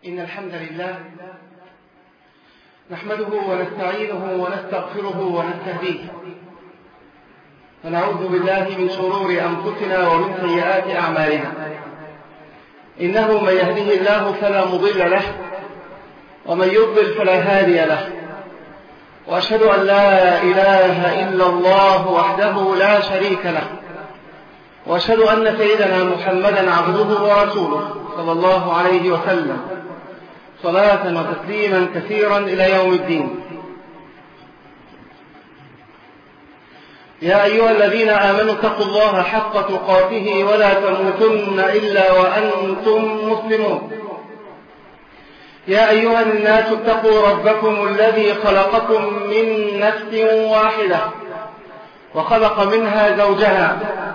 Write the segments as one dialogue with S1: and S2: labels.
S1: إن الحمد لله نحمده ونستعينه ونستغفره ونستهديه ونعوذ بالله من شرور أنفسنا ومن سيئات أعمالنا. إنه من يهده الله فلا مضل له ومن يضلل فلا هادي له، وأشهد أن لا إله إلا الله وحده لا شريك له، وأشهد أن سيدنا محمدا عبده ورسوله صلى الله عليه وسلم صلاة وتسليما كثيرا إلى يوم الدين. يا أيها الذين آمنوا اتقوا الله حق تقاته ولا تموتن إلا وأنتم مسلمون. يا أيها الناس اتقوا ربكم الذي خلقكم من نفس واحدة وخلق منها زوجها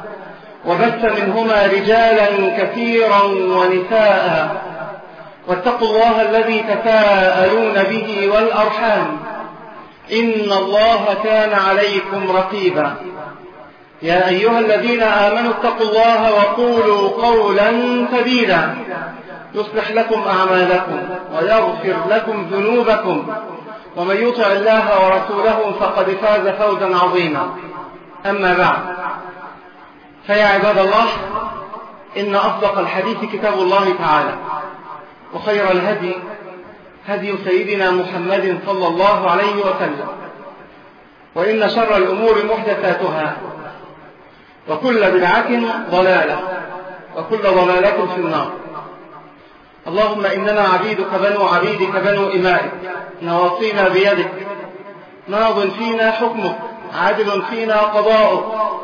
S1: وبث منهما رجالا كثيرا ونساء، واتقوا الله الذي تساءلون به والأرحام إن الله كان عليكم رقيبا. يا أيها الذين آمنوا اتقوا الله وقولوا قولا سديدا يصلح لكم أعمالكم ويغفر لكم ذنوبكم، ومن يطع الله ورسوله فقد فاز فوزا عظيما. أما بعد، فيا عباد الله، إن أصدق الحديث كتاب الله تعالى، وخير الهدي هدي سيدنا محمد صلى الله عليه وسلم، وإن شر الأمور محدثاتها، وكل بدعة ضلالة، وكل ضلالة في النار. اللهم إننا عبيدك بنو عبيدك بنو إمائك، نواصينا بيدك، ماض فينا حكمك، عادل فينا قضاؤك.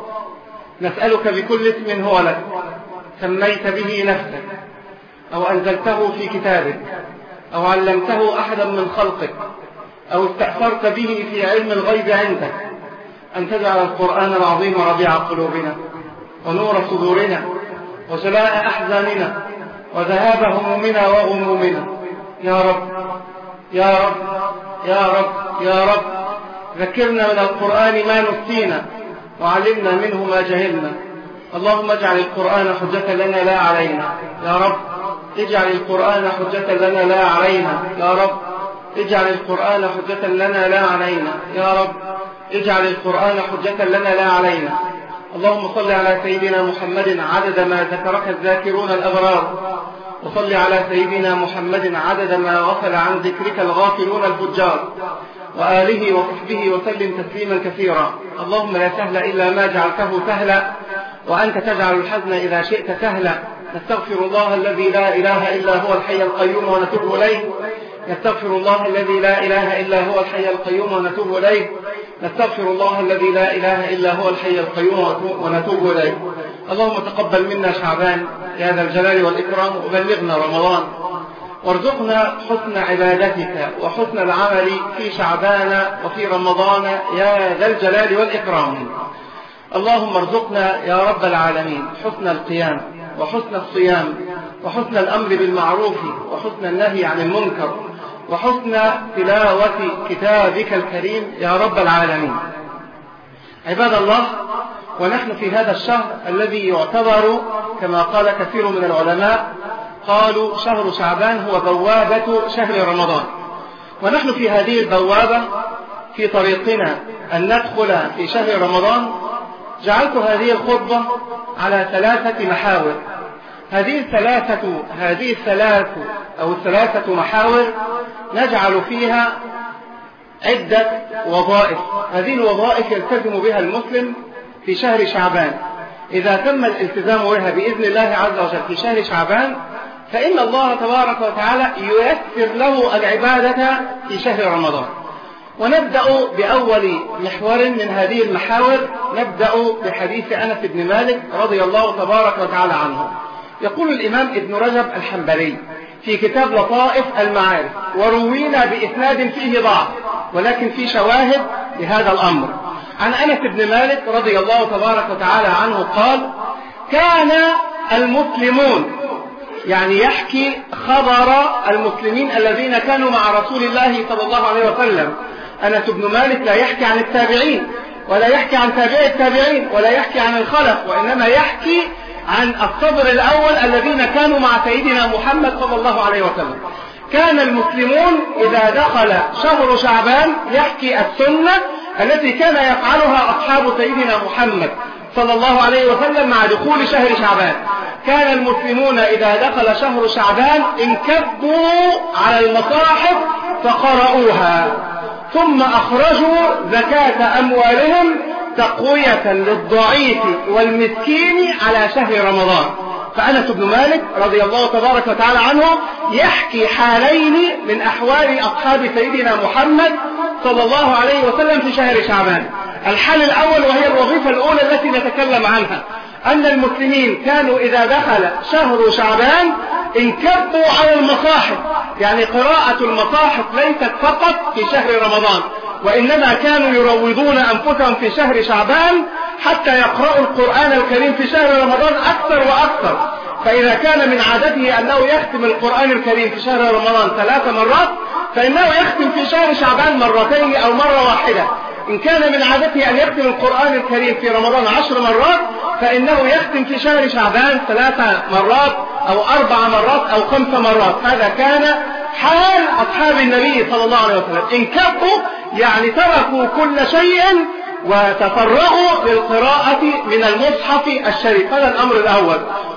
S1: نسألك بكل اسم هو لك سميت به نفسك أو أنزلته في كتابك أو علمته أحدا من خلقك أو استأثرت به في علم الغيب عندك، أن تجعل القرآن العظيم ربيع قلوبنا ونور صدورنا وجلاء أحزاننا وذهاب همومنا وغمومنا. يا رب يا رب يا رب يا رب، ذكرنا من القرآن ما نسينا وعلمنا منه ما جهلنا. اللهم اجعل القرآن حجة لنا لا علينا. يا رب اجعل القرآن حجة لنا لا علينا. يا رب اجعل القرآن حجة لنا لا علينا. يا رب اجعل القرآن حجة لنا لا علينا. اللهم صل على سيدنا محمد عدد ما ذكرك الذاكرون الأبرار، وصل على سيدنا محمد عدد ما غفل عن ذكرك الغافلون الفجار، وآله وصحبه وسلم تسليما كثيرا. اللهم لا سهل إلا ما جعلته سهلا، وأنت تجعل الحزن إذا شئت سهلا. نستغفر الله الذي لا إله إلا هو الحي القيوم ونتوب إليه. نستغفر الله الذي لا إله إلا هو الحي القيوم ونتوب إليه. نستغفر الله الذي لا إله إلا هو الحي القيوم ونتوب إليه. اللهم تقبل منا شعبان يا ذا الجلال والإكرام، وبلغنا رمضان، وارزقنا حسن عبادتك وحسن العمل في شعبان وفي رمضان يا ذا الجلال والإكرام. اللهم ارزقنا يا رب العالمين حسن القيام وحسن الصيام وحسن الأمر بالمعروف وحسن النهي عن المنكر وحسن تلاوة كتابك الكريم يا رب العالمين. عباد الله، ونحن في هذا الشهر الذي يعتبر كما قال كثير من العلماء، قالوا شهر شعبان هو بوابة شهر رمضان، ونحن في هذه البوابة في طريقنا أن ندخل في شهر رمضان. جعلت هذه الخطبة على 3 محاور. هذه الثلاثة محاور نجعل فيها عدة وظائف. هذه الوظائف يلتزم بها المسلم في شهر شعبان. إذا تم الالتزام بها بإذن الله عز وجل في شهر شعبان، فإن الله تبارك وتعالى ييسر له العبادة في شهر رمضان. ونبدأ بأول محور من هذه المحاور، نبدأ بحديث أنس بن مالك رضي الله تبارك وتعالى عنه. يقول الإمام ابن رجب الحنبلي في كتاب لطائف المعارف، وروينا بإسناد فيه ضعف ولكن في شواهد لهذا الأمر، عن أنس بن مالك رضي الله تبارك وتعالى عنه قال: كان المسلمون، يعني يحكي خبر المسلمين الذين كانوا مع رسول الله صلى الله عليه وسلم. أنس بن مالك لا يحكي عن التابعين ولا يحكي عن تابعي التابعين ولا يحكي عن الخلف، وإنما يحكي عن الصدر الأول الذين كانوا مع سيدنا محمد صلى الله عليه وسلم. كان المسلمون إذا دخل شهر شعبان، يحكي السنة التي كان يفعلها أصحاب سيدنا محمد صلى الله عليه وسلم مع دخول شهر شعبان. كان المسلمون إذا دخل شهر شعبان انكبوا على المصاحف فقرأوها، ثم أخرجوا زكاة أموالهم تقوية للضعيف والمسكين على شهر رمضان. فأنس بن مالك رضي الله تبارك وتعالى عنه يحكي حالين من أحوال أصحاب سيدنا محمد صلى الله عليه وسلم في شهر شعبان. الحال الأول وهي الوظيفة الأولى التي نتكلم عنها، أن المسلمين كانوا إذا دخل شهر شعبان انكبوا على المصاحف، يعني قراءة المصاحف ليست فقط في شهر رمضان، وإنما كانوا يروضون أنفسهم في شهر شعبان حتى يقرأوا القرآن الكريم في شهر رمضان أكثر وأكثر. فإذا كان من عادته أنه يختم القرآن الكريم في شهر رمضان 3 مرات، فإنه يختم في شهر شعبان 2 أو مرة واحدة. إن كان من عادته أن يختم القرآن الكريم في رمضان 10 مرات، فإنه يختم في شهر شعبان 3 مرات أو 4 مرات أو 5 مرات. هذا كان حال أصحاب النبي صلى الله عليه وسلم. انكبوا يعني تركوا كل شيء وتفرغوا للقراءة من المصحف الشريف. هذا الأمر الأول.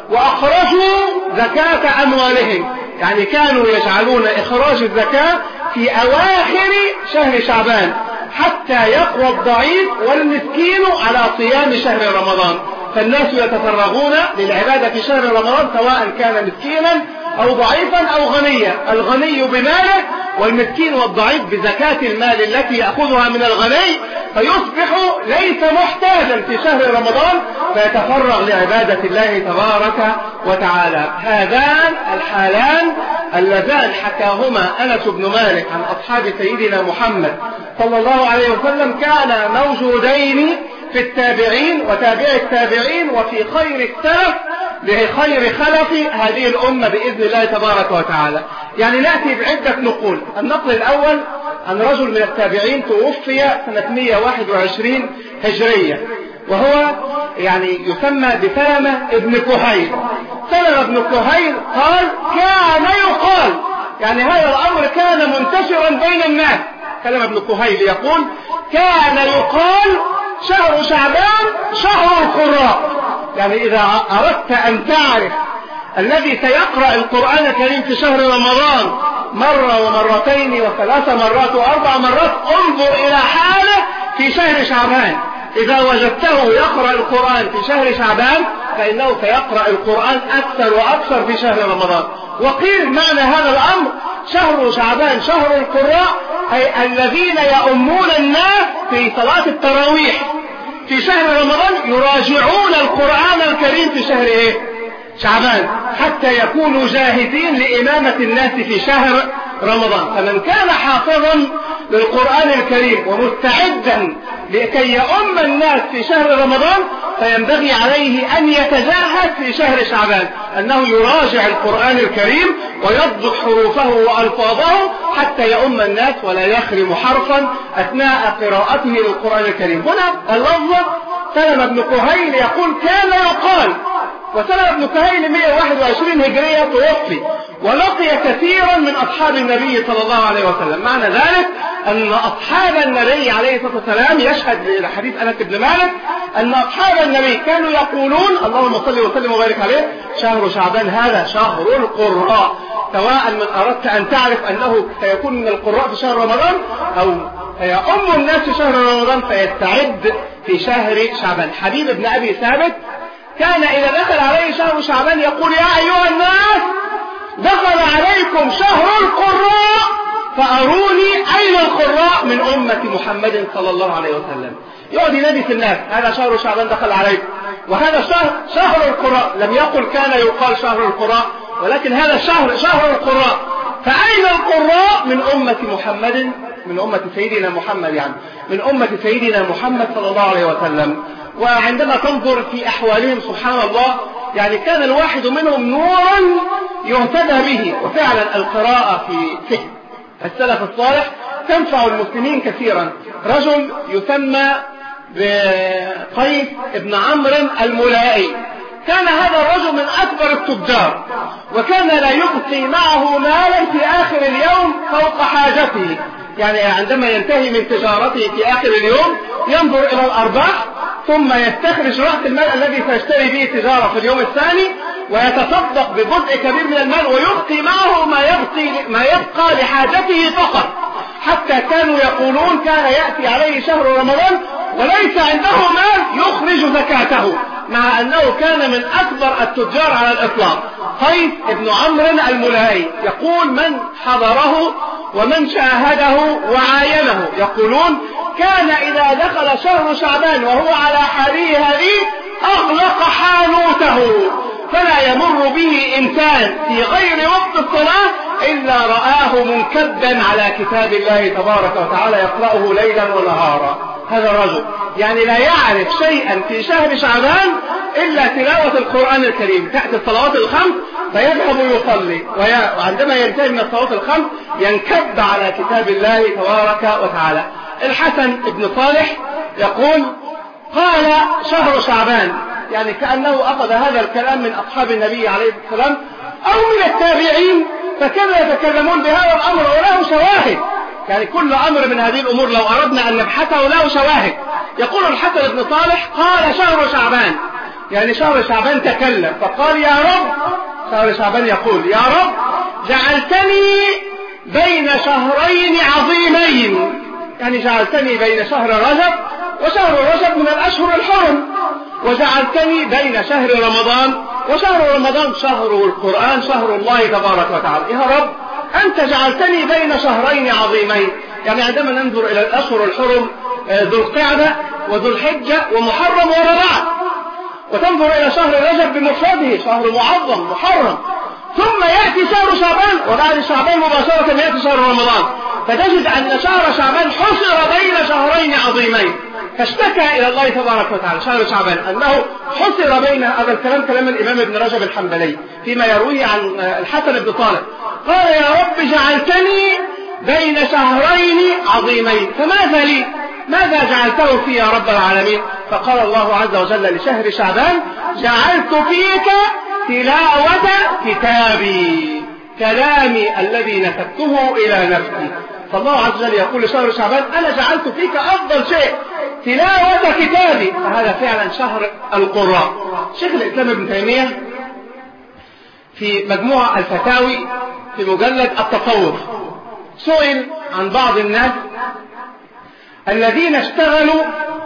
S1: وأخرجوا زكاة أموالهم، يعني كانوا يجعلون إخراج الزكاة في أواخر شهر شعبان حتى يقوى الضعيف والمسكين على صيام شهر رمضان. فالناس يتفرغون للعبادة في شهر رمضان، سواء كان مسكينا أو ضعيفا أو غنيا، الغني بماله والمسكين والضعيف بزكاة المال التي يأخذها من الغني، فيصبح ليس محتاجا في شهر رمضان فيتفرغ لعبادة الله تبارك وتعالى. هذان الحالان اللذان حكاهما أنس بن مالك عن أصحاب سيدنا محمد صلى الله عليه وسلم كان موجودين في التابعين وتابع التابعين وفي خير السلف بخير خلف هذه الأمة بإذن الله تبارك وتعالى. يعني نأتي بعدة نقول. النقل الأول عن رجل من التابعين توفي سنة 121 هجرية، وهو يعني يسمى بسلمة ابن كهيل. سلمة ابن كهيل قال كان يقال، يعني هذا الأمر كان منتشرا بين الناس. سلمة ابن كهيل يقول كان يقال شهر شعبان شهر القراء. يعني إذا أردت أن تعرف الذي سيقرأ القرآن الكريم في شهر رمضان 1 و2 و3 مرات و4 مرات، انظر إلى حاله في شهر شعبان. إذا وجدته يقرأ القرآن في شهر شعبان فإنه سيقرأ القرآن أكثر وأكثر في شهر رمضان. وقيل معنى هذا الأمر شهر شعبان شهر القراء، أي الذين يؤمون الناس في صلاة التراويح في شهر رمضان يراجعون القرآن الكريم في شهر شعبان حتى يكونوا جاهزين لإمامة الناس في شهر رمضان. فمن كان حافظا للقرآن الكريم ومستعدا لكي يؤم الناس في شهر رمضان فينبغي عليه أن يتجاهد في شهر شعبان أنه يراجع القرآن الكريم ويضبط حروفه وألفاظه حتى يؤم الناس ولا يخرم حرفا أثناء قراءته للقرآن الكريم. هنا اللفظ سلمة بن كهيل يقول كان يقال، وسلمة بن كهيل 121 هجرية توفي، ولقي كثيرا من أصحاب النبي صلى الله عليه وسلم. معنى ذلك أن أصحاب النبي عليه الصلاة والسلام يشهد لحديث أنس بن مالك أن أصحاب النبي كانوا يقولون اللهم صل وسلم وبارك عليه شهر شعبان هذا شهر القراء، سواء من أردت أن تعرف أنه سيكون من القراء في شهر رمضان أو سيؤم الناس في شهر رمضان فيستعد في شهر شعبان. حبيب بن أبي ثابت كان إذا دخل عليه شهر شعبان يقول يا أيها الناس دخل عليكم شهر القراء فأروني أين القراء من أمة محمد صلى الله عليه وسلم. يقعد ينادي في الناس هذا شهر شعبان دخل عليكم، وهذا شهر القراء. لم يقل كان يقال شهر القراء، ولكن هذا شهر القراء. فأين القراء من أمة محمد، من أمة سيدنا محمد، يعني من أمة سيدنا محمد صلى الله عليه وسلم. وعندما تنظر في أحوالهم سبحان الله، يعني كان الواحد منهم نورا يهتدى به. وفعلا القراءة في فكر السلف الصالح تنفع المسلمين كثيرا. رجل يسمى بقيس ابن عمرو الملائي كان هذا الرجل من أكبر التجار، وكان لا يبقي معه مالا في آخر اليوم فوق حاجته، يعني عندما ينتهي من تجارته في آخر اليوم ينظر إلى الأرباح ثم يستخرج رأس المال الذي سيشتري به تجارة في اليوم الثاني، ويتصدق بجزء كبير من المال ويبقي معه ما يبقى لحاجته فقط، حتى كانوا يقولون كان يأتي عليه شهر رمضان وليس عنده مال يخرج زكاته، مع أنه كان من أكبر التجار على الإطلاق. قيس بن عمرو الملائي يقول من حضره ومن شاهده وعاينه يقولون كان إذا دخل شهر شعبان وهو على حاله هذه أغلق حانوته، فلا يمر به إنسان في غير وقت الصلاة إلا رآه منكبا على كتاب الله تبارك وتعالى يقرأه ليلا ونهارا. هذا الرجل يعني لا يعرف شيئا في شهر شعبان إلا تلاوة القرآن الكريم. تأتي الصلوات الخمس فيذهب يصلي، وعندما ينتهي من الصلوات الخمس ينكب على كتاب الله تبارك وتعالى. الحسن بن صالح يقول قال شهر شعبان، يعني كأنه أخذ هذا الكلام من أصحاب النبي عليه السلام أو من التابعين، فكانوا يتكلمون بهذا الأمر وله شواهد، يعني كل أمر من هذه الأمور لو أردنا أن نبحثه له شواهد. يقول الحسن بن صالح قال شهر شعبان، يعني شهر شعبان تكلم فقال يا رب، شهر شعبان يقول يا رب جعلتني بين شهرين عظيمين، يعني جعلتني بين شهر رجب، وشهر رجب من الأشهر الحرم، وجعلتني بين شهر رمضان، وشهر رمضان شهر القرآن شهر الله تبارك وتعالى. يا رب أنت جعلتني بين شهرين عظيمين، يعني عندما ننظر إلى الأشهر الحرم ذو القعدة وذو الحجة ومحرم ورمضان، وتنظر إلى شهر رجب بمفرده شهر معظم محرم، ثم يأتي شهر شعبان، وبعد شعبان مباشرة يأتي شهر رمضان، فتجد أن شهر شعبان حصر بين شهرين عظيمين، فاشتكى إلى الله تبارك وتعالى شهر شعبان أنه حصر بين هذا الكلام، كلام الإمام ابن رجب الحنبلي فيما يرويه عن الحسن بن صالح، قال يا رب جعلتني بين شهرين عظيمين، فماذا لي؟ ماذا جعلته في يا رب العالمين؟ فقال الله عز وجل لشهر شعبان جعلت فيك تلاوة كتابي، كلامي الذي نسبته إلى نفسي. فالله عز وجل يقول لشهر شعبان أنا جعلت فيك أفضل شيء تلاوة كتابي، فهذا فعلا شهر القراء. شيخ الإسلام ابن تيمية في مجموعة الفتاوي في مجلد التصوف سئل عن بعض الناس الذين اشتغلوا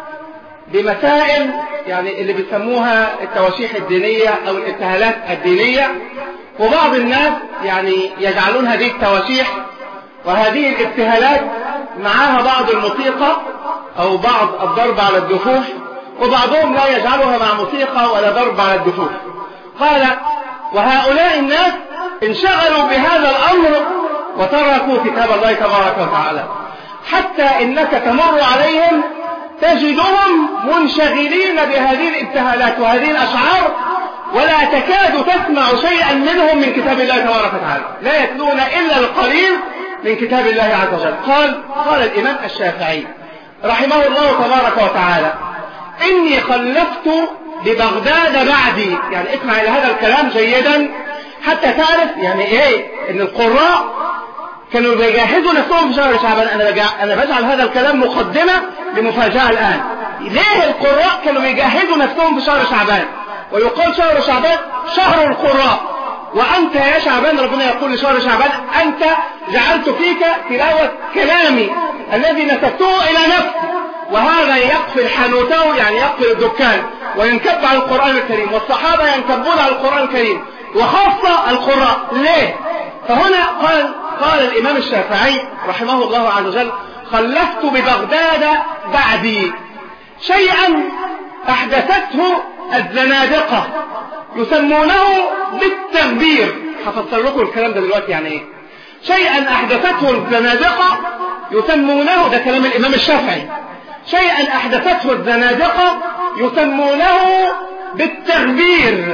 S1: بمسائل يعني اللي بيسموها التواشيح الدينية أو الابتهالات الدينية، وبعض الناس يعني يجعلون هذه التواشيح وهذه الابتهالات معها بعض الموسيقى أو بعض الضرب على الدفوف، وبعضهم لا يجعلها مع موسيقى ولا ضرب على الدفوف. قال وهؤلاء الناس انشغلوا بهذا الأمر وتركوا كتاب الله تبارك وتعالى، حتى إنك تمر عليهم تجدهم منشغلين بهذه الابتهالات وهذه الأشعار، ولا تكاد تسمع شيئا منهم من كتاب الله تبارك وتعالى، لا يتلون إلا القليل من كتاب الله عز وجل. قال الإمام الشافعي رحمه الله تبارك وتعالى إني خلفت ببغداد بعدي، يعني اسمع إلى هذا الكلام جيدا حتى تعرف يعني إيه إن القراء كانوا بيجهزوا نفسهم في شهر شعبان. أنا بجعل هذا الكلام مقدمة لمفاجأة الآن. ليه القراء كانوا بيجهزوا نفسهم في شهر شعبان؟ ويقال شهر شعبان شهر القراء، وأنت يا شعبان ربنا يقول لشهر شعبان أنت جعلت فيك تلاوة كلامي الذي نسبته إلى نفسي، وهذا يقفل حانوته يعني يقفل الدكان وينكب على القرآن الكريم، والصحابة ينكبون على القرآن الكريم وخاصة القراء. ليه؟ فهنا قال الإمام الشافعي رحمه الله عز وجل خلفت ببغداد بعدي شيئا أحدثته الزنادقة يسمونه بالتنبير. هفسر لكم الكلام ده دلوقتي يعني ايه. شيئا أحدثته الزنادقة يسمونه، ده كلام الإمام الشافعي، شيئا أحدثته الزنادقة يسمونه بالتغبير،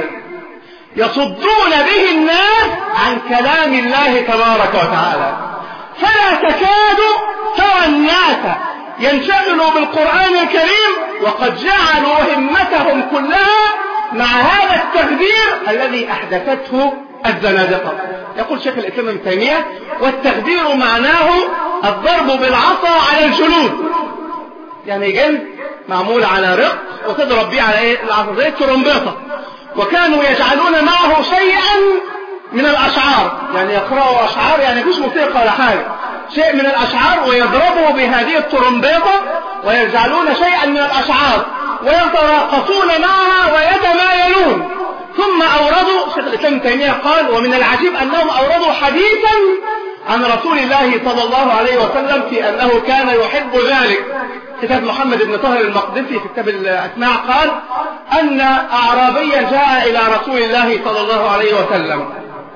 S1: يصدون به الناس عن كلام الله تبارك وتعالى، فلا تكاد ترى الناس ينشغلوا بالقرآن الكريم وقد جعلوا همتهم كلها مع هذا التخدير الذي أحدثته الزنادقة. يقول شيخ الإسلام ابن تيمية: والتخدير معناه الضرب بالعصا على الجلود، يعني جلد معمول على رق وتضرب به على ايه؟ العصا زي الترمبيطة. وكانوا يجعلون معه شيئا من الأشعار، يعني يقرأوا أشعار، يعني مفيش موسيقى ولا حاجة، شيء من الأشعار، ويضربوا بهذه الترمبيطة ويجعلون شيئا من الأشعار ويتراقصون معها ويتمايلون. ثم أوردوا، شيخ الإسلام ابن تيمية قال: ومن العجيب أنهم أوردوا حديثا عن رسول الله صلى الله عليه وسلم في أنه كان يحب ذلك. كتاب محمد بن طاهر المقدسي في كتاب الأسماع قال أن أعرابيا جاء إلى رسول الله صلى الله عليه وسلم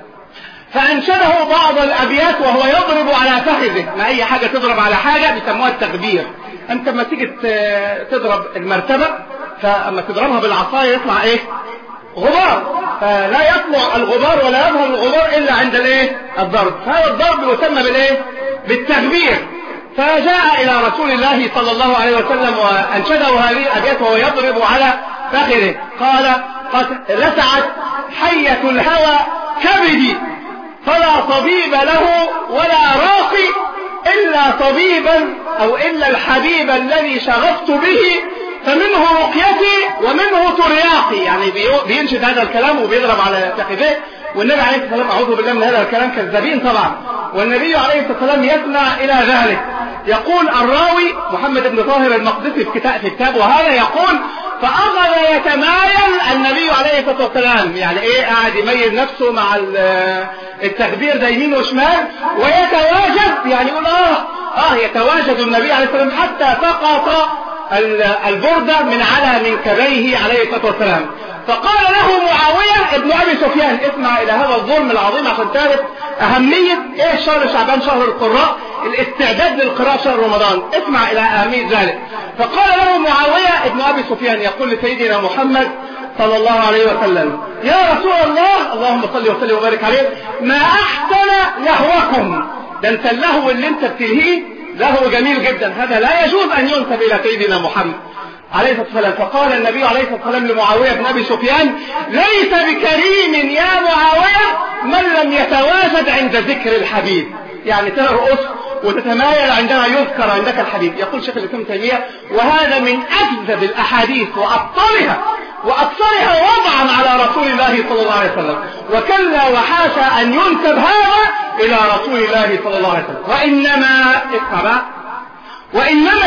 S1: فأنشده بعض الأبيات وهو يضرب على فخذه. ما أي حاجة تضرب على حاجة بيسموها التخدير. أنت لما تيجي تضرب المرتبة، فأما تضربها بالعصاية يطلع إيه؟ غبار، فلا يطلع الغبار ولا يظهر الغبار إلا عند الإيه؟ الضرب. فهذا الضرب يسمى بالإيه؟ بالتخدير. فجاء إلى رسول الله صلى الله عليه وسلم وأنشده هذه الأبيات وهو يضرب على فخذه. قال: قد لسعت حية الهوى كبدي فلا طبيب له ولا راقي إلا طبيبا أو إلا الحبيب الذي شغفت به فمنه رقيتي ومنه ترياقي. يعني بينشد هذا الكلام وبيضرب على فخذه، والنبي عليه الصلاة والسلام أعوذ بالله من هذا الكلام كذابين طبعا، والنبي عليه الصلاة والسلام يسمع إلى ذلك. يقول الراوي محمد بن طاهر المقدسي في كتابه هذا، يقول: فأخذ يتمايل النبي عليه الصلاة والسلام، يعني إيه؟ قاعد يميل نفسه مع التخدير ده يمين وشمال ويتواجد، يعني يقول يتواجد النبي عليه الصلاة والسلام حتى سقط البردة من على منكبيه عليه الصلاة والسلام. فقال له معاوية ابن أبي سفيان: اسمع إلى هذا الظلم العظيم عشان تعرف أهمية إيه شهر شعبان، شهر القراء، الاستعداد للقراءة شهر رمضان، اسمع إلى أهمية ذلك. فقال له معاوية ابن أبي سفيان يقول لسيدنا محمد صلى الله عليه وسلم: يا رسول الله، اللهم صل وسلم وبارك عليه، ما أحسن لهوكم. ده انت اللهو اللي انت بتلهيه لهو جميل جدا، هذا لا يجوز أن ينسب إلى سيدنا محمد عليه الصلاة والسلام. فقال النبي عليه الصلاة والسلام لمعاوية بن أبي سفيان: ليس بكريم يا معاوية من لم يتواجد عند ذكر الحبيب، يعني ترقص وتتمايل عندما يذكر عندك الحبيب. يقول شيخ الإسلام ابن تيمية: وهذا من أكذب الأحاديث وأكثرها وضعا على رسول الله صلى الله عليه وسلم، وكلا وحاشا أن ينسب هذا إلى رسول الله صلى الله عليه وسلم. وإنما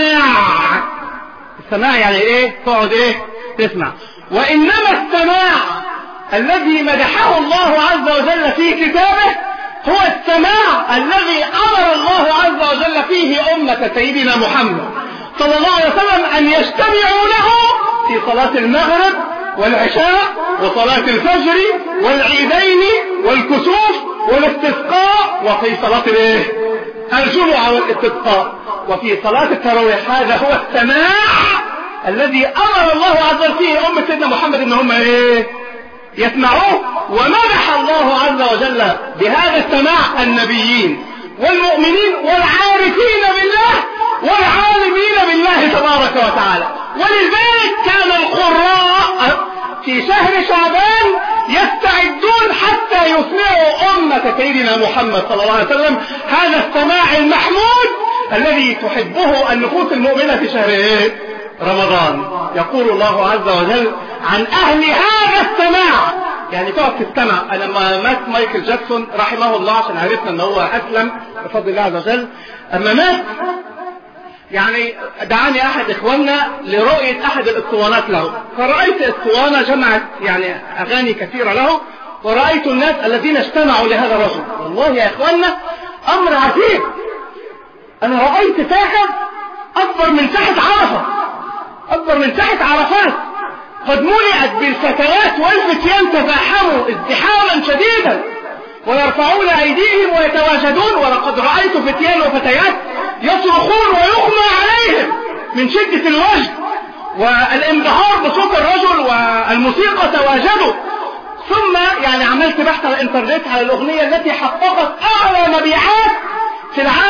S1: السماع يعني إيه؟ تقعد إيه؟ تسمع. وإنما السماع الذي مدحه الله عز وجل في كتابه هو السماع الذي أمر الله عز وجل فيه أمة سيدنا محمد صلى الله عليه وسلم أن يجتمعوا له في صلاة المغرب والعشاء وصلاة الفجر والعيدين والكسوف والاستسقاء، وفي صلاة الجمعة والاستسقاء، وفي صلاة التراويح. هذا هو السماع الذي أمر الله عز وجل فيه أمة سيدنا محمد إن هم يسمعوه. ومدح الله عز وجل بهذا السماع النبيين والمؤمنين والعارفين بالله والعالمين بالله تبارك وتعالى. ولذلك كان القراء في شهر شعبان يستعدون حتى يسمعوا أمة سيدنا محمد صلى الله عليه وسلم هذا السماع المحمود الذي تحبه النفوس المؤمنة في شهر رمضان. يقول الله عز وجل عن أهل هذا السماع، يعني تقعد تستمع. أنا لما مات مايكل جاكسون رحمه الله، عشان عرفنا أنه هو أسلم بفضل الله عز وجل، أما مات يعني دعاني أحد إخواننا لرؤية أحد الاسطوانات له، فرأيت اسطوانة جمعت يعني أغاني كثيرة له، ورأيت الناس الذين اجتمعوا لهذا الرجل. والله يا إخواننا أمر عجيب. أنا رأيت ساحة أكبر من ساحة عرفة، أكبر من ساحة عرفات، قد ملئت بالفتيات والفتيان تزاحموا ازدحاما شديدا ويرفعون أيديهم ويتواجدون. ولقد رأيت فتيان وفتيات يصرخون ويغمى عليهم من شدة الوجد والانبهار بصوت الرجل والموسيقى. تواجدوا. ثم يعني عملت بحث على الانترنت على الأغنية التي حققت أعلى مبيعات في العالم سنة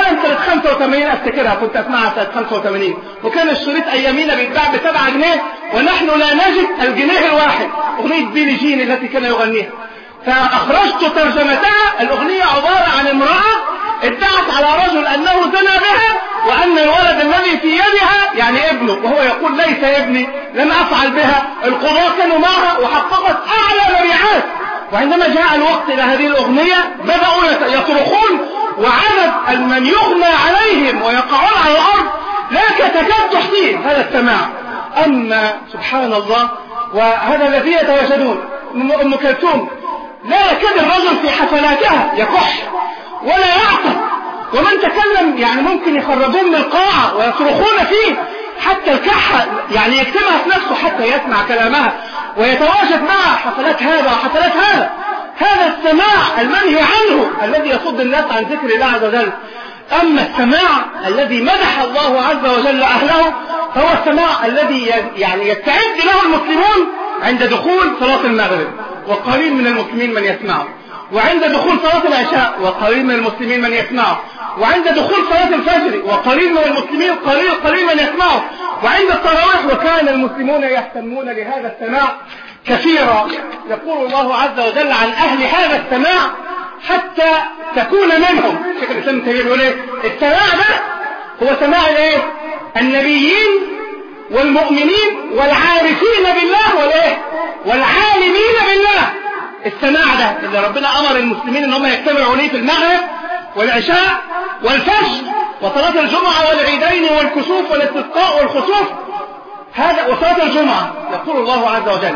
S1: 85 افتكرها، كنت اسمعها سنة 85، وكان الشريط ايامينا بيتباع ب7 جنيه ونحن لا نجد الجنيه الواحد، اغنية بيلي جين التي كان يغنيها. فاخرجت ترجمتها. الاغنية عبارة عن امرأة ادعت على رجل انه زنى بها، وان الولد الذي في يدها يعني ابنه، وهو يقول ليس ابني، لم افعل بها، القضاة كانوا معها وحققت اعلى مبيعات. وعندما جاء الوقت الى هذه الاغنية بدأوا يصرخون، وعدد من يغمى عليهم ويقعون على الارض لا تكاد تحصيه هذا السماع. اما سبحان الله، وهذا الذي يتواجدون ام كلثوم لا يكاد الرجل في حفلاتها يكح ولا يعطل، ومن تكلم يعني ممكن يخرجون من القاعة ويصرخون فيه، حتى الكحة يعني يكتمها في نفسه حتى يسمع كلامها ويتواجد معها حفلات هذا وحفلات هذا. هذا السماع المنهي عنه الذي يصد الناس عن ذكر الله عز وجل. أما السماع الذي مدح الله عز وجل أهله فهو السماع الذي يعني يستعد له المسلمون عند دخول صلاة المغرب، وقليل من المسلمين من يسمعه، وعند دخول صلاة العشاء وقليل من المسلمين من يسمعه، وعند دخول صلاة الفجر وقليل من المسلمين قليل من يسمعه، وعند التراويح. وكان المسلمون يهتمون لهذا السماع كثيرا. يقول الله عز وجل عن أهل هذا السماع حتى تكون منهم. شيخ الإسلام ابن تيمية بيقول ايه؟ السماع ده هو سماع الايه؟ النبيين والمؤمنين والعارفين بالله والايه؟ والعالمين بالله. السماع ده اللي ربنا امر المسلمين ان هم يجتمعوا عليه في المغرب والعشاء والفجر وصلاة الجمعة والعيدين والكسوف والاستسقاء والخسوف، هذا وصلاة الجمعة. يقول الله عز وجل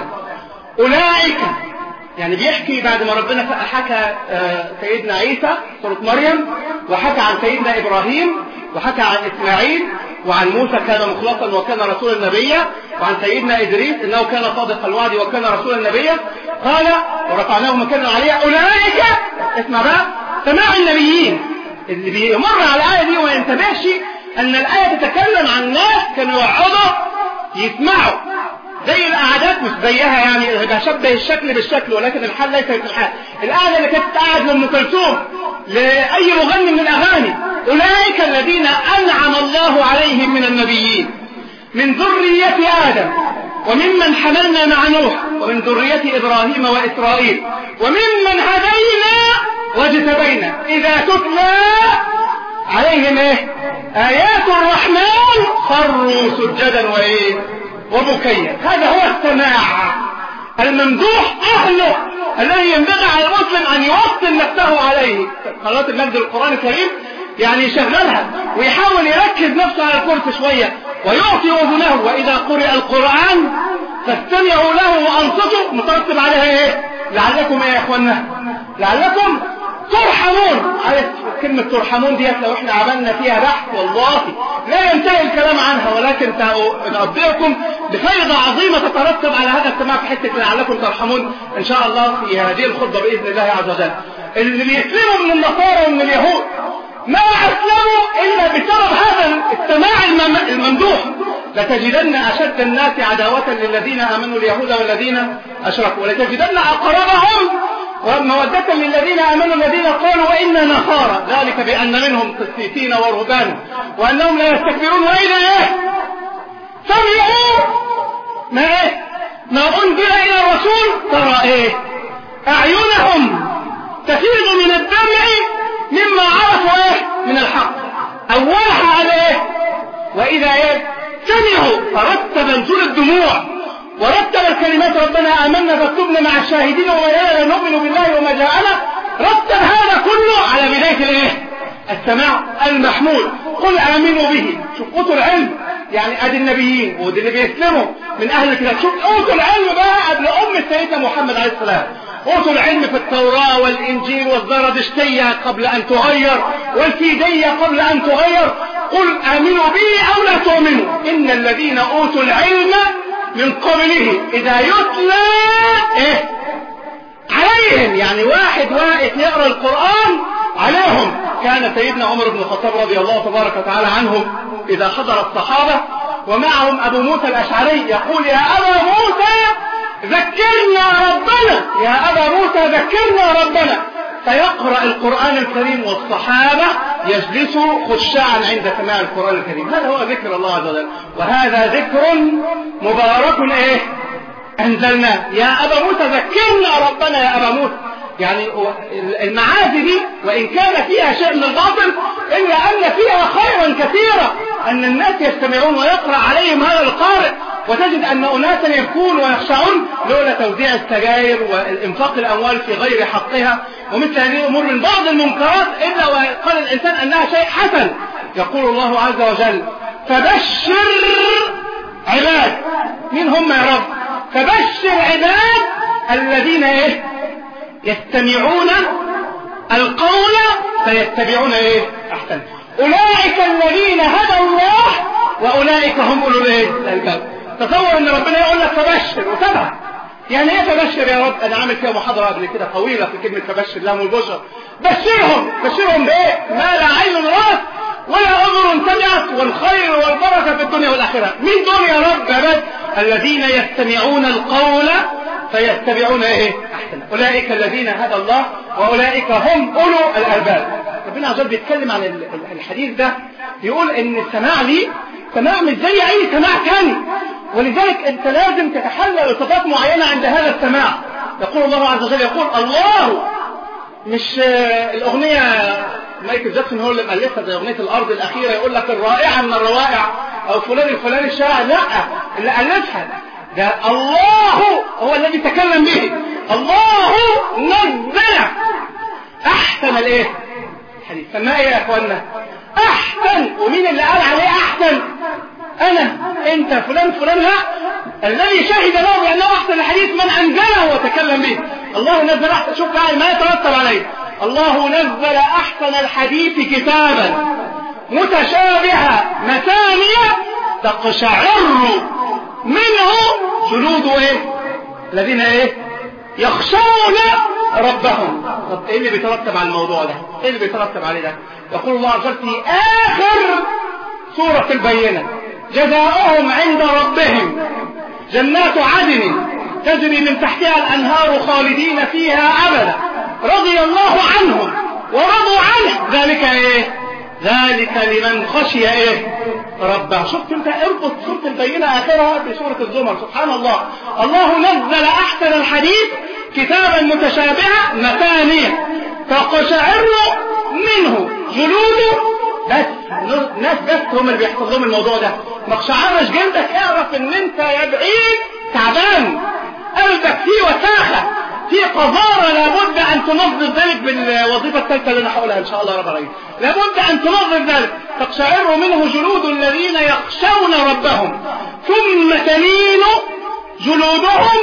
S1: أولئك، يعني بيحكي بعد ما ربنا حكى سيدنا عيسى سورة مريم، وحكى عن سيدنا إبراهيم، وحكى عن إسماعيل، وعن موسى كان مخلصا وكان رسولا نبيا، وعن سيدنا إدريس إنه كان صادق الوعد وكان رسولا نبيا. قال ورفعناه مكانا عليا أولئك، اسمع بقى، سماع النبيين. اللي بيمر على الآية دي وما ينتبهش أن الآية تتكلم عن ناس كانوا يقعدوا يسمعوا زي القعدات، مش زيها يعني بشبه الشكل بالشكل، ولكن الحال ليس كالحال. القعدة اللي كانت قاعد لأم كلثوم لأي مغني من الأغاني، أولئك الذين أنعم الله عليهم من النبيين من ذرية آدم وممن حملنا مع نوح ومن ذرية إبراهيم وإسرائيل وممن هدينا واجتبينا إذا تتلى عليهم ايه؟ آيات الرحمن خروا سجدا وايه؟ وبكيا. هذا هو السماع الممدوح أهله الذي ينبغي على المسلم أن يوطن نفسه عليه. قناة المجد القرآن الكريم يعني يشغلها ويحاول يركز نفسه على الكرسي شوية ويعطي أذنه، وإذا قرئ القرآن فاستمعوا له وأنصتوا، مترتب عليها ايه؟ لعلكم ايه يا اخوانا؟ لعلكم ترحمون. عارف كلمة ترحمون ديت لو احنا عملنا فيها بحث والله لا ينتهي الكلام عنها، ولكن سأنبئكم بفائدة عظيمة تترتب على هذا السماع في حتة لعلكم ترحمون إن شاء الله في هذه الخطبة بإذن الله عز وجل. اللي بيسلموا من النصارى ومن اليهود ما أسلموا إلا بسبب هذا السماع الممدوح. لتجدن أشد الناس عداوة للذين آمنوا اليهود والذين أشركوا، ولتجدن أقربهم ومودة للذين آمنوا الذين قالوا وإنا نصارى، ذلك بأن منهم قسيسين ورهبان وأنهم لا يستكبرون وإذا إيه؟ سمعوا ما أنزل إلى الرسول ترى إيه؟ أعينهم تفيض من الدمع مما عرفوا إيه؟ من الحق. أولها على إيه؟ وإذا إيه؟ سمعوا فرتب نزول الدموع ورتب الكلمات ربنا آمنا فاكتبنا مع الشاهدين وما لا نؤمن بالله وما جاءنا. رتب هذا كله على بداية الايه؟ السماع المحمود. قل آمنوا به. شوف أوتوا العلم، يعني أدي النبيين ودي اللي بيسلموا من أهل الكتاب. شوف أوتوا العلم بقى قبل سيدنا محمد عليه السلام. أوتوا العلم في التوراة والإنجيل والزردشتية قبل أن تغير والفيدية قبل أن تغير. قل آمنوا به أو لا تؤمنوا إن الذين أوتوا العلم من قبله إذا يتلى إيه؟ عليهم، يعني واحد واقف يقرأ القرآن عليهم. كان سيدنا عمر بن الخطاب رضي الله تبارك وتعالى عنه إذا حضر الصحابة ومعهم أبو موسى الأشعري يقول يا أبا موسى ذكرنا ربنا، يا أبا موسى ذكرنا ربنا، فيقرأ القرآن الكريم والصحابة يجلسوا خشاعا عند سماع القرآن الكريم. هذا هو ذكر الله عز وجل، وهذا ذكر مبارك أنزلناه. يا أبا موسى ذكرنا ربنا يا أبا موسى. يعني المعازي دي وإن كان فيها شيء من الباطل إلا أن فيها خيرا كثيرا، أن الناس يستمعون ويقرأ عليهم هذا القارئ، وتجد أن أناسا يبكون ويخشعون لولا توزيع السجاير والإنفاق الأموال في غير حقها ومثل هذه الأمور من بعض المنكرات، إلا وقال الإنسان أنها شيء حسن. يقول الله عز وجل فبشر عباد. مين هم يا رب؟ فبشر عباد الذين يستمعون القول فيتبعون أحسن. أولئك الذين هدى الله وأولئك هم أولو الألباب. تصور أن ربنا يقول لك فبشر وتبع. يعني ايه فبشر يا رب؟ أنا عامل فيها محاضرة قبل كده طويلة في كلمة فبشر لهم البشر. بشرهم بإيه؟ ما لا عين رأت ولا أذن سمعت والخير والبركة في الدنيا والآخرة. مين دول يا رب؟ بس الذين يستمعون القول فيتبعون أحسن. أولئك الذين هدى الله وأولئك هم أولو الألباب. ربنا عز وجل بيتكلم عن الحديث ده، يقول إن السماع لي سماع مش زي أي سماع تاني، ولذلك أنت لازم تتحلى بصفات معينة عند هذا السماع. يقول الله عز وجل، يقول الله، مش الأغنية مايكل جاكسون هو اللي مؤلفها زي أغنية الأرض الأخيرة يقول لك الرائعة من الروائع أو فلان الفلاني الشاعر، لا، اللي ألفها ده الله هو الذي تكلم به. الله نزل أحسن الحديث. سماه يا أخوانا أحسن. ومين اللي قال عليه أحسن؟ أنا أنت فلان الذي شهد له بأنه أحسن الحديث من أنزله وتكلم به. الله نزل أحسن. شوف بقى ما يترتب عليه. الله نزل أحسن الحديث كتابا متشابها مثانية تقشعر منه جلود الذين يخشون ربهم. طب ايه اللي بيترتب على الموضوع ده؟ ايه اللي بيترتب عليه ده؟ يقول الله عز وجل في آخر سورة البينة جزاؤهم عند ربهم جنات عدن تجري من تحتها الأنهار خالدين فيها أبدا رضي الله عنهم ورضوا عنه. ذلك ذلك لمن خشي ربه. شفت انت؟ اربط سورة البينة آخرها بسورة الزمر. سبحان الله. الله نزل أحسن الحديث كتابا متشابها مثانية تقشعر منه جلود. بس ناس بس هم اللي بيحصل لهم الموضوع ده. ما قشعرش جلدك، اعرف ان انت يا بعيد تعبان، قلبك فيه وساخة، في قذارة، لابد أن تنظف ذلك بالوظيفة الثالثة اللي أنا هقولها إن شاء الله رب العالمين. لابد أن تنظف ذلك. تقشعر منه جلود الذين يخشون ربهم ثم تلين جلودهم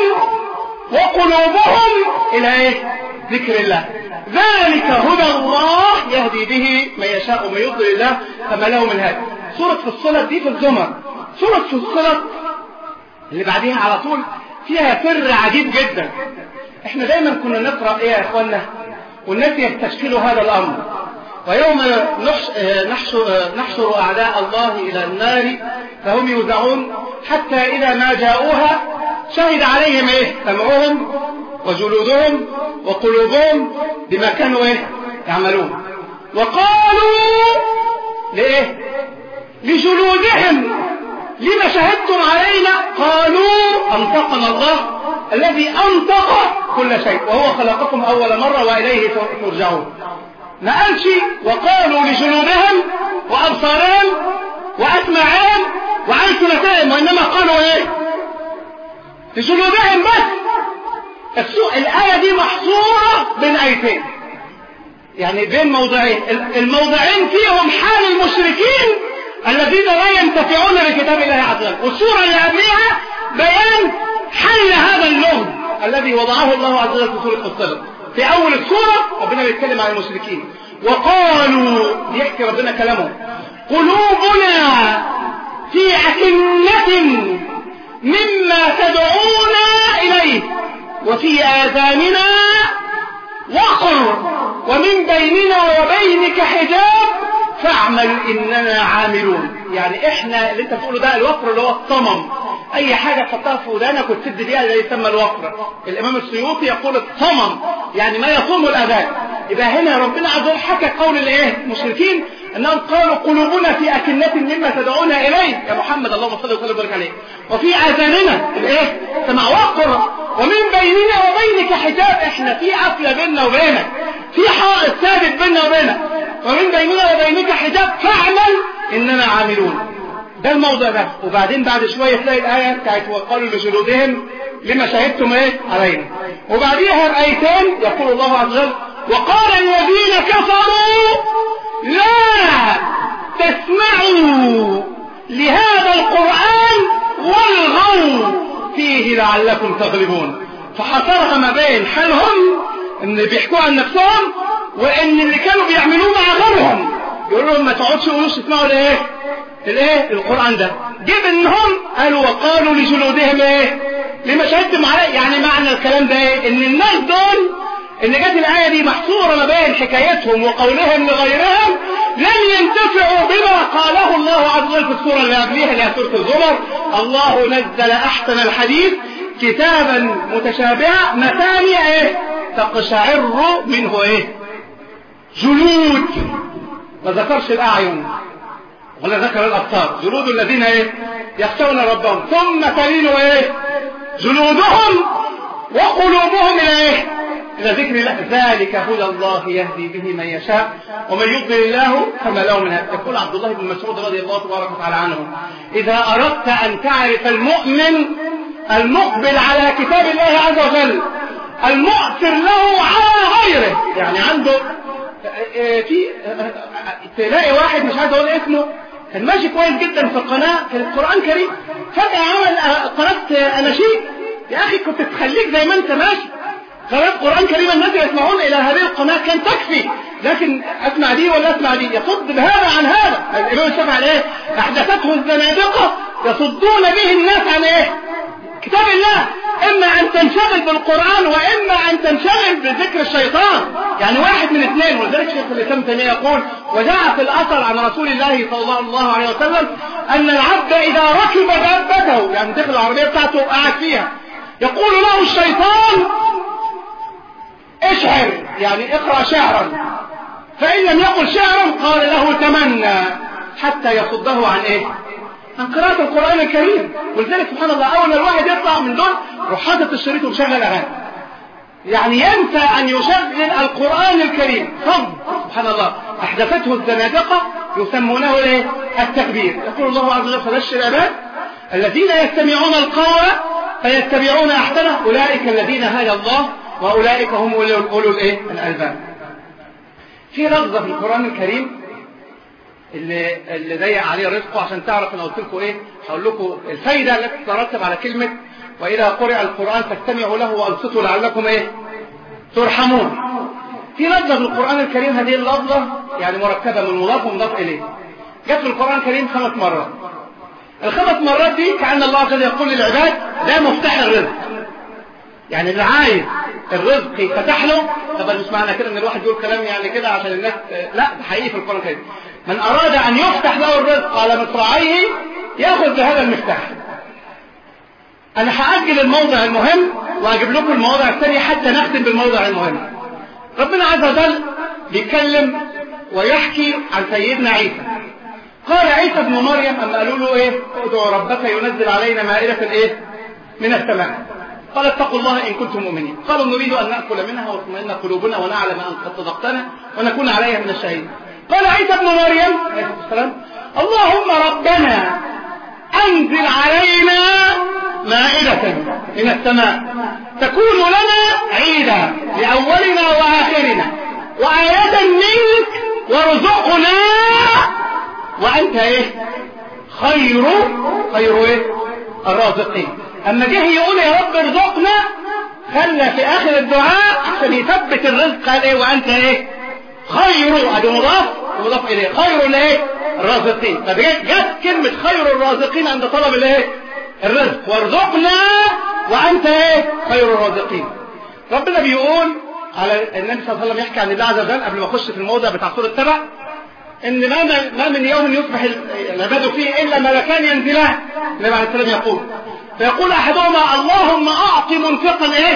S1: وقلوبهم إلى ذكر الله. ذلك هدى الله يهدي به من يشاء ومن يضلل الله فما له من هادي. سورة فصلت دي في الزمر. سورة فصلت اللي بعديها على طول فيها سر عجيب جدا. احنا دايما كنا نقرأ يا اخوانا والناس يستشكلوا هذا الامر. ويوم نحشر اعداء الله الى النار فهم يوزعون حتى اذا ما جاءوها شهد عليهم سمعهم وجلودهم وقلوبهم بما كانوا يعملون. وقالوا لجلودهم لما شهدتم علينا؟ قالوا أنطقنا الله الذي أنطق كل شيء وهو خلقكم أول مرة وإليه ترجعون. ما قالش وقالوا لجلودهم وأبصارهم وأسماعهم وألسنتهم، وإنما قالوا لجلودهم بس. الآية دي محصورة بين آيتين، يعني بين موضعين. الموضعين فيهم حال المشركين الذين لا ينتفعون بكتاب الله عز وجل، والسورة اللي قبلها بيان حل هذا اللغز الذي وضعه الله عز وجل في سورة فصلت. في أول السورة ربنا بيتكلم عن المشركين. وقالوا، يحكي ربنا كلامه، قلوبنا في أكنة مما تدعونا إليه وفي آذاننا وقر ومن بيننا وبينك حجاب فاعمل إننا عاملون. يعني إحنا اللي أنت بتقوله ده الوقر اللي هو الصمم، اي حاجة تحطها في ودانك وتسد بيها ده يسمى الوقر. الامام السيوطي يقول الصمم يعني ما يصوم الاذان. يبقى هنا ربنا عز وجل حكى قول الايه المشركين انهم قالوا قلوبنا في اكنة مما تدعونا اليه يا محمد اللهم صل وسلم وبارك عليه، وفي اذاننا الايه سمع وقر، ومن بيننا وبينك حجاب، احنا في قفله بيننا وبينك، في حائط ثابت بيننا وبينك، ومن بيننا وبينك حجاب فاعمل اننا عاملون. ده الموضوع ده. وبعدين بعد شويه تلاقي الايه بتاعت وقالوا لجلودهم لما شهدتم ايه علينا، وبعديها بايتين يقول الله عز وجل وقال الذين كفروا لا تسمعوا لهذا القرآن والغوا فيه لعلكم تغلبون. فحصرها ما بين حالهم ان بيحكوا عن نفسهم وان اللي كانوا بيعملوه مع غيرهم، يقول لهم ما تقعدش ونص تسمعوا الايه القرآن ده. جيب انهم قالوا وقالوا لجلودهم ايه لما شهدتم عليه، يعني معنى الكلام ده ايه؟ ان الناس دول ان جت الآية دي محصورة ما بين حكايتهم وقولهم لغيرهم لم ينتفعوا بما قاله الله عز وجل في السورة اللي قبليها اللي هي سورة الزمر. الله نزل احسن الحديث كتابا متشابها مثاني ايه تقشعر منه ايه جلود، ما ذكرش الاعين ولا ذكر الابصار، جلود الذين ايه يخشون ربهم ثم تلين ايه جلودهم وقلوبهم الى ايه إلى ذكر الله، ذلك هدى الله يهدي به من يشاء ومن يضلل الله فما له من هاد. يقول عبد الله بن مسعود رضي الله تبارك وتعالى عنه إذا أردت أن تعرف المؤمن المقبل على كتاب الله عز وجل المؤثر له على غيره، يعني عنده في تلاقي واحد مش عايز أقول اسمه كان ماشي كويس جدا في القناة كان القرآن كريم، فجأة عمل قناة أناشيد. يا أخي كنت تخليك زي ما أنت ماشي قناة قرآن كريم، الناس يسمعون إلى هذه القناة كان تكفي، لكن أسمع دي ولا أسمع دي، يصد بهذا عن هذا. الإمام الشافعي على إيه؟ أحدثته الزنادقة يصدون به الناس عن إيه؟ كتاب الله. إما أن تنشغل بالقرآن وإما أن تنشغل بذكر الشيطان، يعني واحد من اثنين. ولذلك شيخ الإسلام تيمية يقول وجاء في الأثر عن رسول الله صلى الله عليه وسلم أن العبد إذا ركب دابته يعني دخل العربية بتاعته قاعد فيها يقول له الشيطان اشعر يعني اقرأ شعرا، فإن لم يقل شعرا قال له تمنى حتى يصده عن ايه عن قراءة القرآن الكريم. ولذلك سبحان الله أول الواحد يطلع من دول روح حاطط الشريط ومشغل أغاني، يعني ينسى أن يشغل القرآن الكريم. سبحان الله أحدثته الزنادقة يسمونه ايه التكبير. يقول الله عز وجل فبشر العباد الذين يستمعون القول فيتبعون أحسنه أولئك الذين هدى الله وأولئك هم أولو الألباب. في لفظة في القرآن الكريم اللي ضيق عليه رزقه عشان تعرف أنا قلت لكم إيه، هقول لكم الفايدة التي تترتب على كلمة وإذا قرئ القرآن فاستمعوا له وأنصتوا لعلكم إيه ترحمون. في لفظة في القرآن الكريم هذه اللفظة يعني مركبة من مضاف ومضاف إليه، جت في القرآن الكريم 5 مرات. ال5 مرات دي كأن الله عز وجل يقول للعباد ده مفتاح الرزق، يعني اللي عايز الرزق يفتح له. طبعا مش معنى كده ان الواحد يقول كلام يعني كده عشان الناس، لا ده حقيقي في القرآن الكريم من اراد ان يفتح له الرزق على مصراعيه ياخذ بهذا المفتاح. انا هاجل الموضع المهم واجيب لكم المواضع الثانيه حتى نختم بالموضع المهم. ربنا عز وجل بيتكلم ويحكي عن سيدنا عيسى. قال عيسى ابن مريم اما قالوا له ايه ادعوا ربك ينزل علينا مائدة ايه من السماء، قال اتقوا الله إن كنتم مؤمنين. قالوا نريد أن نأكل منها وتطمئن قلوبنا ونعلم أن قد صدقتنا ونكون عليها من الشهيدين. قال عيسى ابن مريم عليه السلام اللهم ربنا أنزل علينا مائدة من السماء تكون لنا عيدا لأولنا وآخرنا وآية منك وارزقنا وأنت إيه خير إيه الرازقين. أما جه يقول يا رب ارزقنا خلى في آخر الدعاء عشان يثبت الرزق قال ايه وأنت ايه خير، ادي مضاف اليه خير الايه الرازقين. طب جت كلمة خير الرازقين عند طلب الايه الرزق وارزقنا وأنت ايه خير الرازقين. ربنا بيقول على النبي صلى الله عليه وسلم يحكي عن الله عز وجل قبل ما اخش في الموضع بتاع سورة السبع ان ما من يوم يصبح العباد فيه الا ملكان ينزلان. النبي عليه السلام يقول فيقول أحدهما اللهم أعط منفقا إيه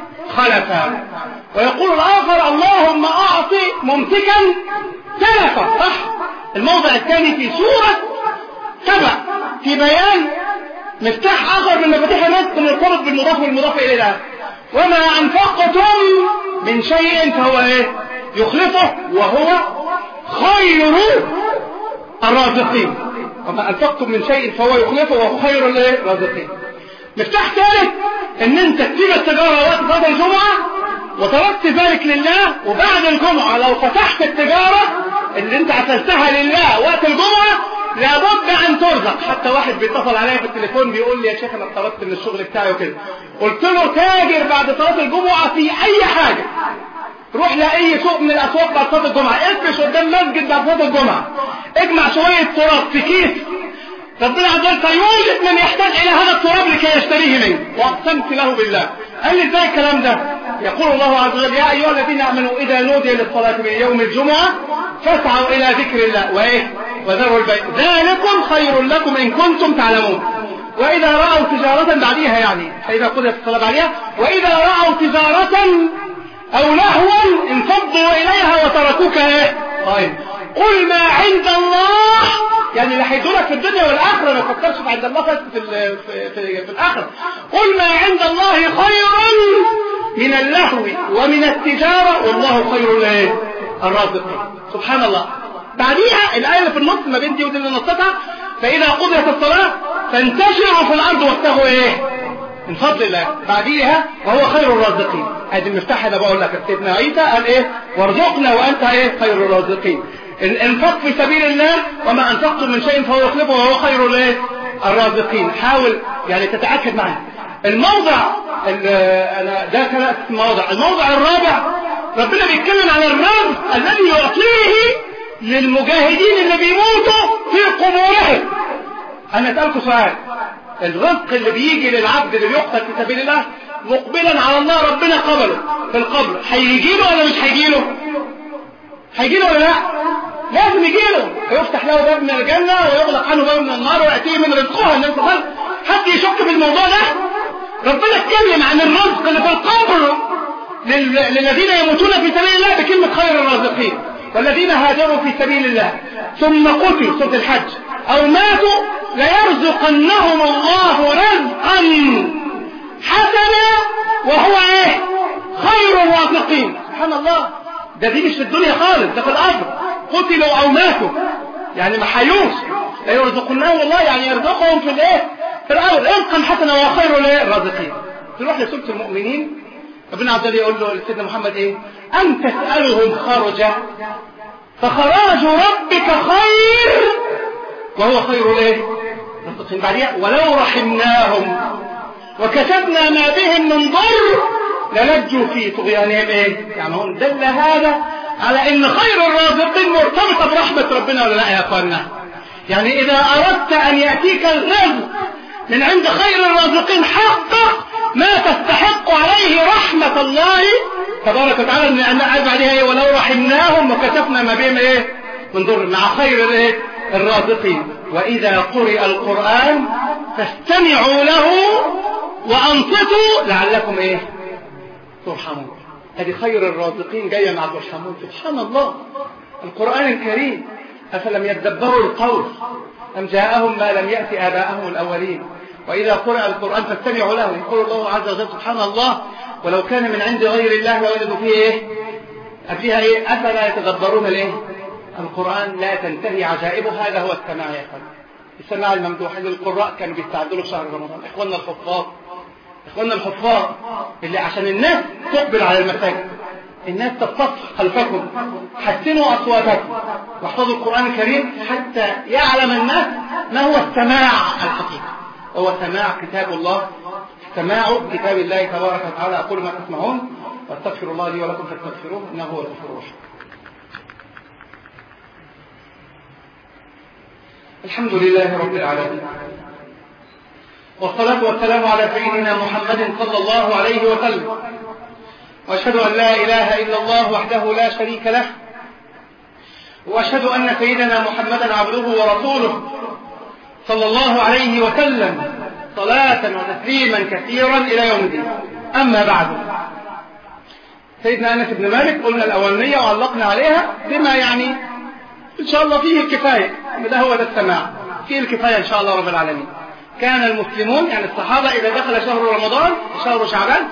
S1: خلفا، ويقول الآخر اللهم أعط ممسكا تلفا. صح. الموضع الثاني في سورة سبع في بيان مفتاح آخر من مفاتيح الرزق مرتبط بالمضاف والمضاف إليه. وما أنفقتم من شيء فهو إيه يخلفه وهو خير الرازقين. وما أنفقتم من شيء فهو يخلفه وهو خير الرازقين. مفتاح ثالث ان انت تسيب التجارة وقت صلاة الجمعة وتركت ذلك لله، وبعد الجمعة لو فتحت التجارة اللي انت عسلتها لله وقت الجمعة لابد ان ترزق. حتى واحد بيتصل عليا في التليفون بيقول لي يا شيخ انا اتطردت من الشغل بتاعي وكده. قلت له تاجر بعد صلاة الجمعة في اي حاجة، روح لاي سوق من الاسواق بعد صلاة الجمعة، افرش قدام مسجد بعد صلاة الجمعة، اجمع شوية تراب في كيس، ربنا عز وجل سيوجد من يحتاج الى هذا التراب لكي يشتريه منه. واقسمت له بالله. قال لي ازاي الكلام ده؟ يقول الله عز وجل يا ايها الذين امنوا اذا نودي للصلاة من يوم الجمعة فاسعوا الى ذكر الله وايه وذروا البيع ذلكم خير لكم ان كنتم تعلمون. واذا رأوا تجارة بعديها يعني فاذا قضيت الصلاة بعديها واذا رأوا تجارة او لهوا انفضوا اليها وتركوك ايه طيب. قل ما عند الله يعني اللي هيدولك في الدنيا والاخره، ما تفكرش في عند الله في الاخره. قل ما عند الله خير من اللهو ومن التجاره والله خير الرازقين. سبحان الله. بعديها الايه اللي في النص ما بين دي ودي اللي نصتها فاذا قضيت الصلاه فانتشروا في الارض وابتغوا ايه من فضل الله. بعديها وهو خير الرازقين. ادي المفتاح انا بقول لك سيدنا عيسى قال ايه وارزقنا وانت ايه خير الرازقين. الانفاق في سبيل الله وما انفقتم من شيء فهو يخلفه وهو خير الرازقين. حاول يعني تتاكد معي. الموضع انا ده ثلاث مواضع. الموضع الرابع ربنا بيتكلم عن الرزق الذي يعطيه للمجاهدين اللي بيموتوا في قبورهم. انا اسالكم سؤال، الرزق اللي بيجي للعبد اللي بيقتل في سبيل الله مقبلا على الله ربنا قبله في القبر هيجي له ولا مش هيجي له؟ هيجي له ولا لا؟ لازم يجي له. ويفتح له باب من الجنة ويغلق عنه باب من النار ويأتيه من رزقها. الناس تقول حد يشك بالموضوع ده؟ ربنا اتكلم عن الرزق اللي في القبر للذين يموتون في سبيل الله بكلمة خير الرازقين. والذين هاجروا في سبيل الله ثم قتلوا سورة الحج أو ماتوا ليرزقنهم الله رزقا حسنا وهو ايه خير الرازقين. سبحان الله. ده دي مش في الدنيا خالص، ده في الأرض. قتلوا أو ماتوا يعني ما حيوش ليرزقنهم الله يعني يرزقهم في الايه في الأرض رزقا حسنا وهو خير الرازقين. تروح لسورة المؤمنين ربنا عز وجل يقول له لسيدنا محمد ايه أم تسألهم خرجا فخراج ربك خير وهو خير الايه الرازقين. بعدها ولو رحمناهم وكشفنا ما بهم من ضر للجوا في طغيانهم ايه يعني هم دل هذا على ان خير الرازقين مرتبطه برحمه ربنا ولا لا يا اخوانا؟ يعني اذا اردت ان ياتيك الرزق من عند خير الرازقين حقق ما تستحق عليه رحمه الله تبارك وتعالى. ان قال بعدها ايه ولو رحمناهم وكشفنا ما بهم ايه من ضر مع خير الايه الرازقين. واذا قرئ القران فاستمعوا له وانصتوا لعلكم ايه ترحمون. هذه خير الرازقين جايه مع ترحمون. سبحان الله. القران الكريم افلم يدبروا القول ام جاءهم ما لم يات اباءهم الاولين. واذا قرئ القران فاستمعوا له. يقول الله عز وجل سبحان الله ولو كان من عند غير الله لوجدوا فيه ايه فيها ايه افلا يتدبرون الايه القران لا تنتهي عجائبه. هذا هو السماع يا اخوان. السماع الممدوح اللي القراء كانوا بيستعدوا له شهر رمضان. اخواننا الحفاظ اللي عشان الناس تقبل على المساجد الناس تتصف خلفكم حسنوا اصواتكم واحفظوا القران الكريم حتى يعلم الناس ما هو السماع الحقيقي. هو سماع كتاب الله سماع كتاب الله تبارك وتعالى. اقول ما تسمعون واستغفر الله لي ولكم فاستغفروه انه هو الغفور الرحيم. الحمد لله رب العالمين والصلاة والسلام على سيدنا محمد صلى الله عليه وسلم. وأشهد أن لا إله إلا الله وحده لا شريك له وأشهد أن سيدنا محمدا عبده ورسوله صلى الله عليه وسلم. صلاة وتسليما كثيرا إلى يوم الدين. أما بعد، سيدنا أنس بن مالك قلنا الأولانية وعلقنا عليها بما يعني إن شاء الله فيه الكفاية، ده هو ده السماع، فيه الكفاية إن شاء الله رب العالمين. كان المسلمون يعني الصحابة إذا دخل شهر رمضان شهر شعبان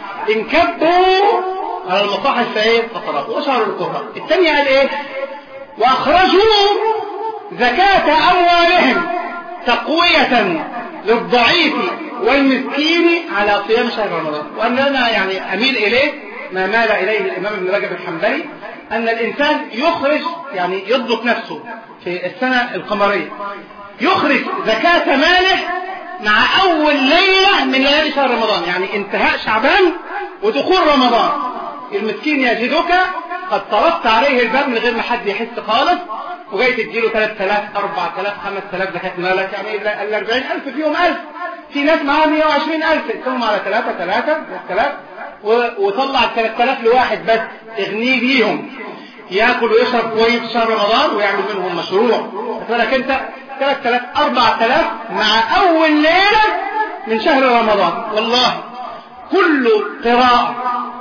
S1: انكبوا على المصاحف فطرقوا وشهر الكفر. الثانية قال إيه؟ وأخرجوا زكاة أموالهم تقوية للضعيف والمسكين على صيام شهر رمضان. وأننا يعني أميل إليه ما مال إليه الإمام ابن رجب الحنبلي، أن الإنسان يخرج يعني يضبط نفسه في السنة القمرية، يخرج زكاة ماله مع أول ليلة من ليالي شهر رمضان، يعني انتهاء شعبان ودخول رمضان. المسكين يجدك قد طرقت عليه الباب من غير ما حد يحس خالص، وجاي تديله 3000 4000 5000 زكاة مالك، يعني ال 40000 فيهم 1000، في ناس معاها 120000، تقسمهم على 3000 وطلع ال 3000 لواحد بس اغنيه بيهم، ياكل ويشرب كويس شهر رمضان ويعمل منهم مشروع. فلك انت 3000 4000 مع اول ليله من شهر رمضان. والله كل قراءه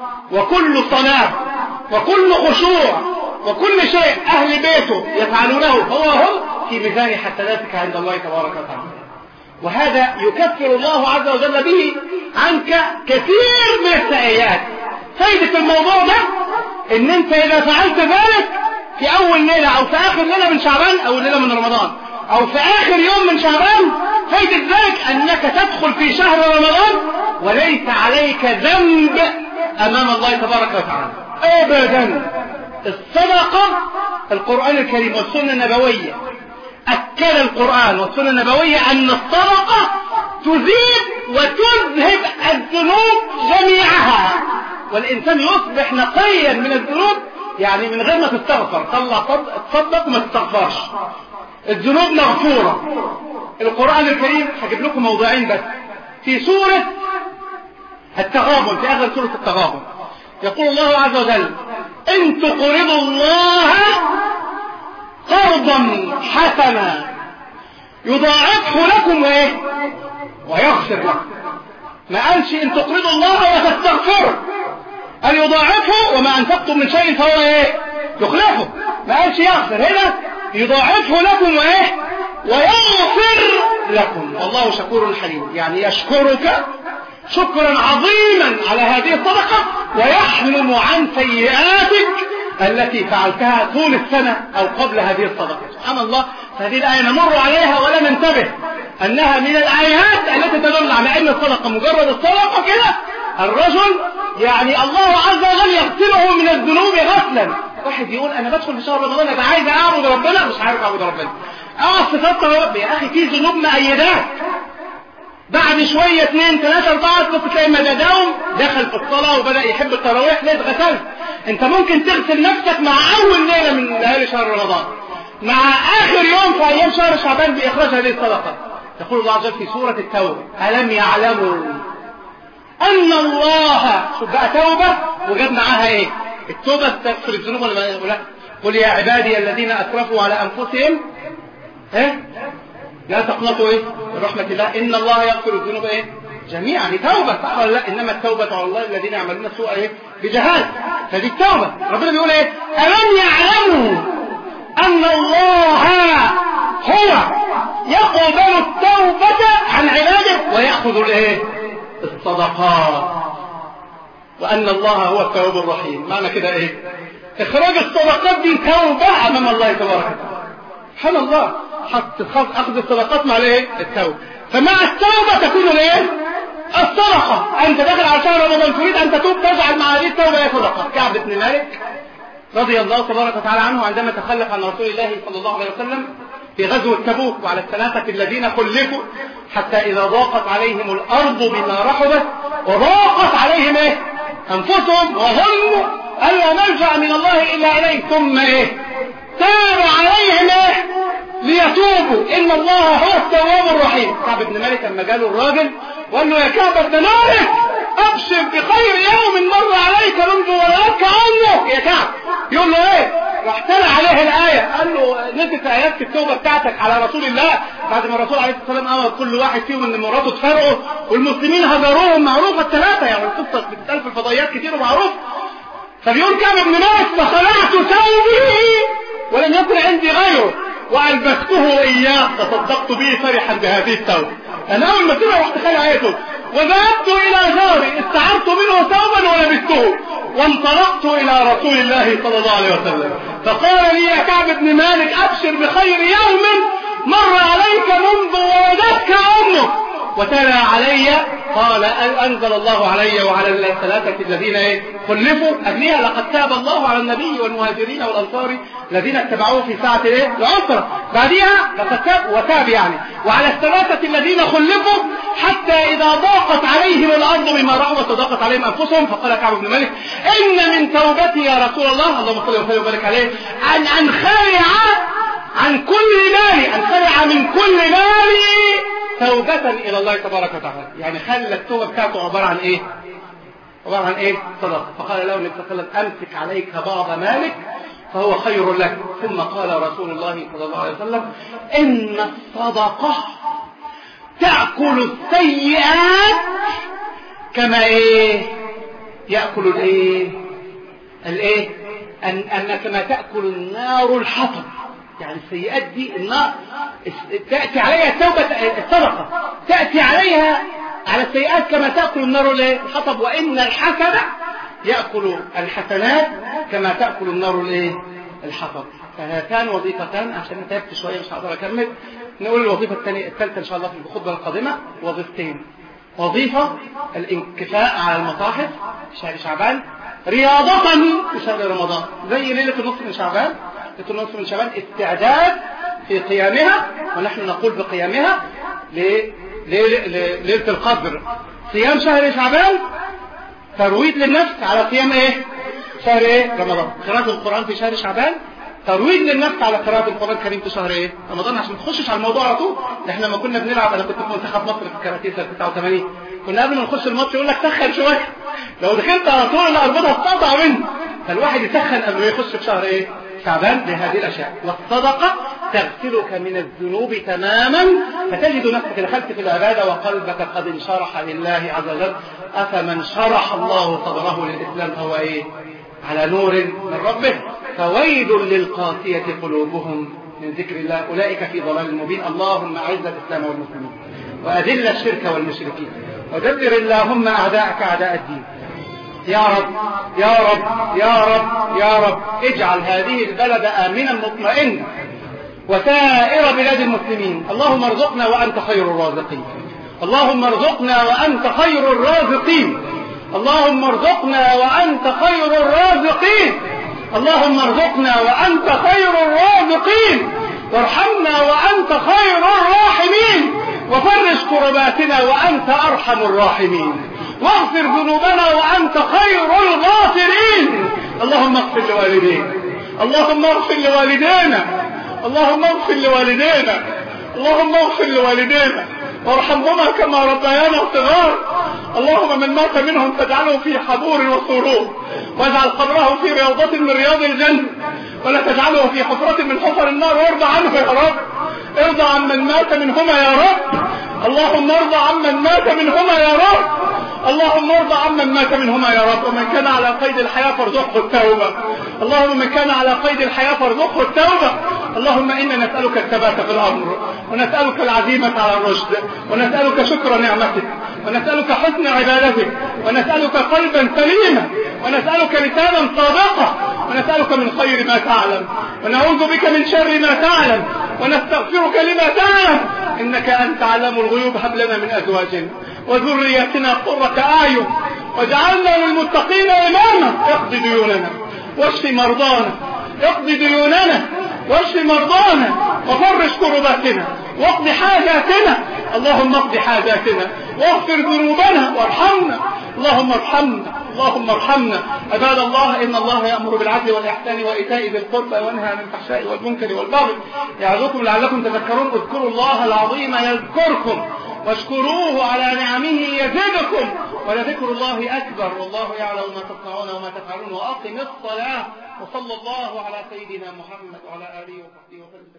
S1: وكل صلاه وكل خشوع وكل شيء اهل بيته يفعلونه هم في ميزان حسناتك عند الله تبارك وتعالى. وهذا يكفر الله عز وجل به عنك كثير من السيئات. فايدة الموضوع ده ان انت اذا فعلت ذلك في اول ليلة او في اخر ليلة من شعبان او ليلة من رمضان او في اخر يوم من شعبان، فايدة ذلك انك تدخل في شهر رمضان وليس عليك ذنب امام الله تبارك وتعالى ابدا. الصدقة القرآن الكريم والسنة النبوية أكد القرآن والسنة النبوية أن الصدقة تذيب وتذهب الذنوب جميعها، والإنسان يصبح نقيا من الذنوب، يعني من غير ما تستغفر، طلع تصدق وما تستغفرش، الذنوب مغفورة. القرآن الكريم هجيب لكم موضوعين بس. في سورة التغابن، في آخر سورة التغابن يقول الله عز وجل: إن تقرضوا الله قرضا حسنا يضاعفه لكم ويغفر لكم. ما قالش ان تقرضوا الله وتستغفروا، قال يضاعفه، وما انفقتم من شيء فهو يخلفه. ما قالش يغفر، هنا يضاعفه لكم ويغفر لكم، والله شكور حليم، يعني يشكرك شكرا عظيما على هذه الصدقة ويحلم عن سيئاتك التي فعلتها طول السنة أو قبل هذه الصدقة. سبحان الله، هذه الآية نمر عليها ولا ننتبه أنها من الآيات التي تدل على أن الصدقة مجرد الصدقة كده الرجل يعني الله عز وجل يغسله من الذنوب غسلا. واحد يقول أنا بدخل في شهر رمضان أنا عايز أعبد ربنا، مش عارف أعبد ربنا، صفات رب يا أخي، في ذنوب مؤيدات، بعد شوية 2 3 4 تبص تلاقي مدادهم دخل في الصلاة وبدأ يحب التراويح، ليه اتغسلت؟ انت ممكن تغسل نفسك مع اول ليلة من ليالي شهر رمضان، مع اخر يوم في ايام شهر شعبان باخراج هذه الصدقة. يقول الله عز وجل في سورة التوبة: ألم يعلموا أن الله، شوف بقى توبة وجاب معاها التوبة تغفر الذنوب ولا لا؟ قل يا عبادي الذين أسرفوا على أنفسهم لا تقنطوا من رحمة الله إن الله يغفر الذنوب جميعا. دي توبة صح ولا لا؟ إنما التوبة على الله الذين يعملون السوء بجهالة. فدي التوبة. ربنا بيقول ألم يعلموا أن الله هو يقبل التوبة عن عباده ويأخذ الصدقات، وأن الله هو التواب الرحيم. معنى كده إخراج الصدقات دي توبة أمام الله تبارك وتعالى. سبحان الله، أخذ الصدقات مع التوبة. فمع التوبة تكون الصدقة. أنت داخل على شهر رمضان تريد أن تتوب، تجعل مع هذه التوبة صدقة. كعب بن مالك رضي الله تبارك وتعالى عنه عندما تخلف عن رسول الله صلى الله عليه وسلم في غزوة تبوك وعلى الثلاثة الذين خلفوا حتى إذا ضاقت عليهم الأرض بما رحبت وضاقت عليهم أنفسهم وظنوا أن لا ملجأ من الله إلا إليه، ثم تاب عليهم ليتوبوا إن الله هو التواب الرحيم. كعب بن مالك لما جاله الراجل وقال له: يا كعب بن مالك أبشر بخير يوم مر عليك منذ ولدتك أمك يا كعب. يقول له راح تلا عليه الآية، قال له: نزلت آيات التوبة بتاعتك على رسول الله بعد ما الرسول عليه الصلاة والسلام أمر كل واحد فيهم ان مراته تفرقوا والمسلمين هجروهم، معروفة الثلاثة يعني القصة بتتقال في الفضائيات كتير ومعروف. فبيقول كعب بن مالك فخلعت ثوبي ولم يكن عندي غيره وألبسته إياه فصدقت به فرحا بهذه الثوبة. أنا أول ما سمع رحت خلعته وذهبت إلى جاري استعرت منه ثوبا ولبسته وانطلقت إلى رسول الله صلى الله عليه وسلم فقال لي يا كعب بن مالك أبشر بخير يوم مر عليك منذ ولدتك أمك وتلا علي. قال أنزل الله علي وعلى الثلاثة الذين خلفوا قبلها لقد تاب الله على النبي والمهاجرين والأنصار الذين اتبعوه في ساعة العسرة. بعدها لقد تاب وتاب يعني وعلى الثلاثة الذين خلفوا حتى إذا ضاقت عليهم الأرض بما رحبت وضاقت عليهم أنفسهم. فقال كعب بن مالك إن من توبتي يا رسول الله اللهم صل وسلم وبارك عليه أن أنخلع عن كل مالي أنخلع من كل مالي توبة إلى الله تبارك وتعالى. يعني خلى التوبة بتاعته عبارة عن إيه؟ عبارة عن إيه؟ صدقة. فقال له النبي صلى الله عليه وسلم أمسك عليك بعض مالك فهو خير لك. ثم قال رسول الله صلى الله عليه وسلم إن الصدقة تأكل السيئات كما إيه؟ يأكل الإيه؟ الإيه؟ أن كما تأكل النار الحطب. يعني السيئات دي النار تأتي عليها التوبة الصدقة تأتي عليها على السيئات كما تأكل النار الحطب وإن الحسنة يأكل الحسنات كما تأكل النار الحطب. فهاتان وظيفتان عشان تعبت شوية مش هقدر أكمل. نقول الوظيفة الثالثة إن شاء الله في الخطبة القادمة. وظيفتين: وظيفة الانكفاء على المصاحف في شهر شعبان رياضة في شهر رمضان زي ليلة النصف من شعبان. ليلة النصف من شعبان استعداد في قيامها ونحن نقول بقيامها ليلة القدر. صيام شهر شعبان ترويض للنفس على قيام شهر رمضان. قراءة القرآن في شهر شعبان ترويض للنفس على قراءة القرآن الكريم في شهر رمضان. عشان ما تخشش على الموضوع على طول. احنا لما كنا بنلعب انا كنت في منتخب مصر في الكاراتيه سنة 89 كنا قبل ما نخش الماتش يقول لك سخن شويه لو دخلت على طول الاربطه هتقطع منه. فالواحد يسخن قبل ما يخش في شهر شعبان بهذه الاشياء. والصدقه تغسلك من الذنوب تماما فتجد نفسك دخلت في العباده وقلبك قد انشرح لله عز وجل. افمن شرح الله صدره للاسلام فهو على نور من ربه فويل للقاسية قلوبهم من ذكر الله أولئك في ضلال مبين. اللهم أعز الإسلام والمسلمين وأذل الشرك والمشركين ودبر اللهم أعداءك أعداء الدين. يا رب يا رب يا رب يا رب اجعل هذه البلد آمنا مطمئنا وسائر بلاد المسلمين. اللهم ارزقنا وأنت خير الرازقين. اللهم ارزقنا وأنت خير الرازقين. اللهم ارزقنا وأنت خير الرازقين. اللهم ارزقنا وأنت خير الرازقين وارحمنا وأنت خير الراحمين وفرج كرباتنا وأنت أرحم الراحمين واغفر ذنوبنا وأنت خير الغافرين. اللهم اغفر لوالدينا. اللهم اغفر لوالدينا. اللهم اغفر لوالدينا. اللهم اغفر لوالدينا وارحمهما كما ربيانا صغار. اللهم من مات منهم فاجعله في حبور وسرور واجعل قبره في روضة من رياض الجنة ولا تجعله في حفرة من حفر النار وارضى عنه يا رب. ارضى عمن مات منهما يا رب. اللهم ارضى عمن مات منهما يا رب. اللهم ارضى عمن مات منهما يا رب. ومن كان على قيد الحياة فارزقه التوبة. اللهم من كان على قيد الحياة فارزقه التوبة. اللهم إنا نسألك الثبات في الأمر ونسألك العزيمة على الرشد ونسألك شكر نعمتك ونسألك حسن عبادتك ونسألك قلبا سليما ونسألك لسانا صادقا ونسألك من خير ما تعلم ونعوذ بك من شر ما تعلم ونستغفرك لما تعلم إنك أنت علام الغيوب. هب لنا من أزواجنا وذرياتنا قرة أعين واجعلنا للمتقين إماما. اقض ديوننا واشف مرضانا. اقض ديوننا واشف مرضانا وفرج كرباتنا واقض حاجاتنا. اللهم اقض حاجاتنا واغفر ذنوبنا وارحمنا. اللهم ارحمنا. اللهم ارحمنا. عباد الله إن الله يأمر بالعدل والإحسان وإيتاء ذي القربى وينهى عن الفحشاء والمنكر والبغي يعظكم لعلكم تذكرون. اذكروا الله العظيم يذكركم واشكروه على نعمه يزدكم ولذكر الله أكبر والله يعلم ما تصنعون وما تفعلون. وأقم الصلاة وصلى الله على سيدنا محمد وعلى آله وصحبه وسلم.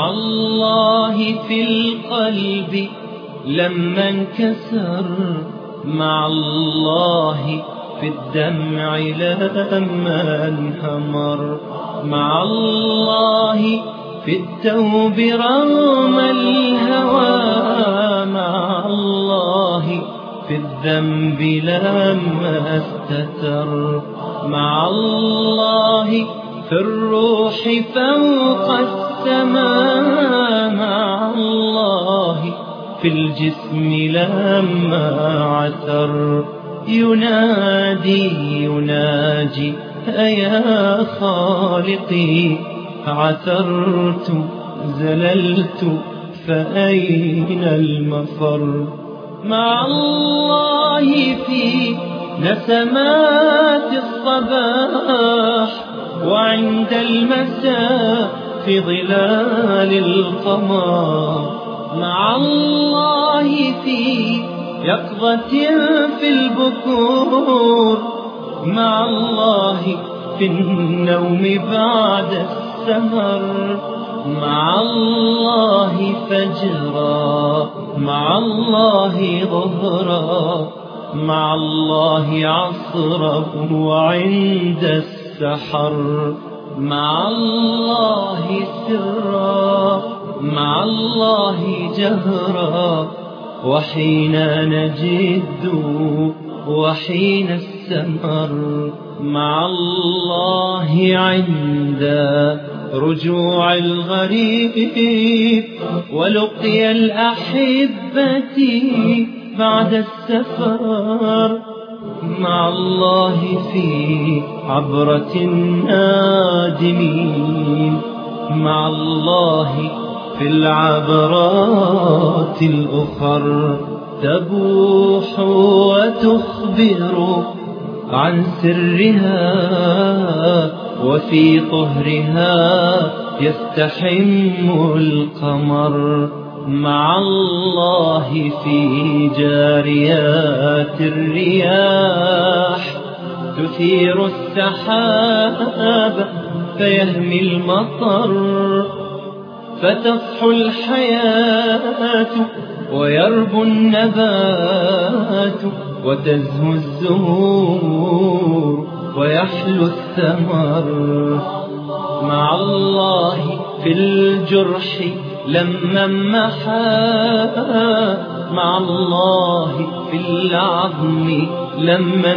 S2: مع الله في القلب لما انكسر، مع الله في الدمع لما انهمر، مع الله في التوب رغم الهوى، مع الله في الذنب لما استتر، مع الله في الروح فوق السماء، مع الله في الجسم لما عثر. يناجي أيا خالقي، عثرت زللت فأين المفر. مع الله في نسمات الصباح، وعند المساء في ظلال القمر، مع الله في يقظة في البكور، مع الله في النوم بعد السهر، مع الله فجرا، مع الله ظهرا، مع الله عصرا وعند السحر، مع الله سرا، مع الله جهرا، وحين نجد وحين السمر، مع الله عند رجوع الغريب، ولقي الأحبة بعد السفر، مع الله في عبرة النادمين، مع الله في العبرات الأخر. تبوح وتخبر عن سرها، وفي طهرها يستحم القمر، مع الله في جاريات الرياح، تثير السحاب فيهمي المطر، فتصحو الحياة ويربو النبات، وتزهو الزهور ويحلو الثمر، مع الله في الجرح لما محا، مع الله في العظم لما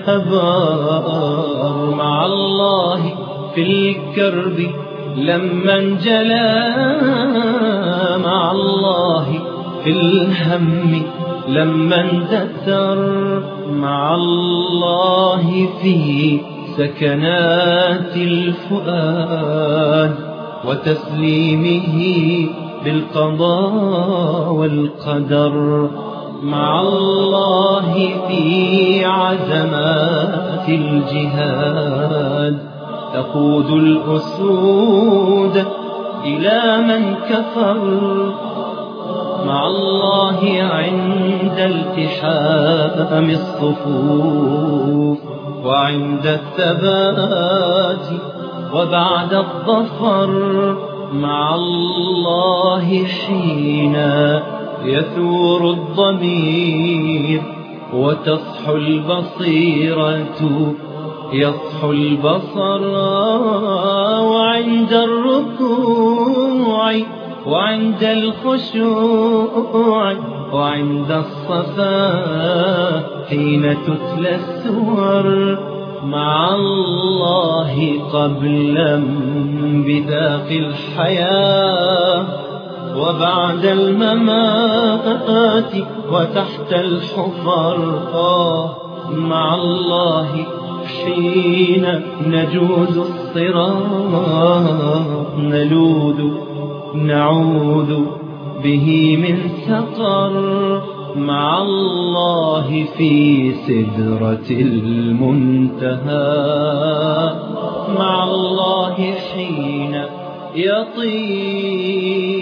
S2: انجبر، مع الله في الكرب لما انجلى، مع الله في الهم لما اندثر، مع الله في سكنات الفؤاد وتسليمه بالقضاء والقدر، مع الله في عزمات الجهاد، تقود الأسود إلى من كفر، مع الله عند التحام الصفوف، وعند الثبات وبعد الظفر، مع الله حين يثور الضمير وتصحو البصيرة يصحو البصر، وعند الركوع وعند الخشوع وعند الصفا حين تتلى السور، مع الله قبل انبثاق الحياة وبعد الممات وتحت الحفر، مع الله حين نجوز الصراط نعوذ به من سقر، مع الله في سدرة المنتهى، مع الله حين يطير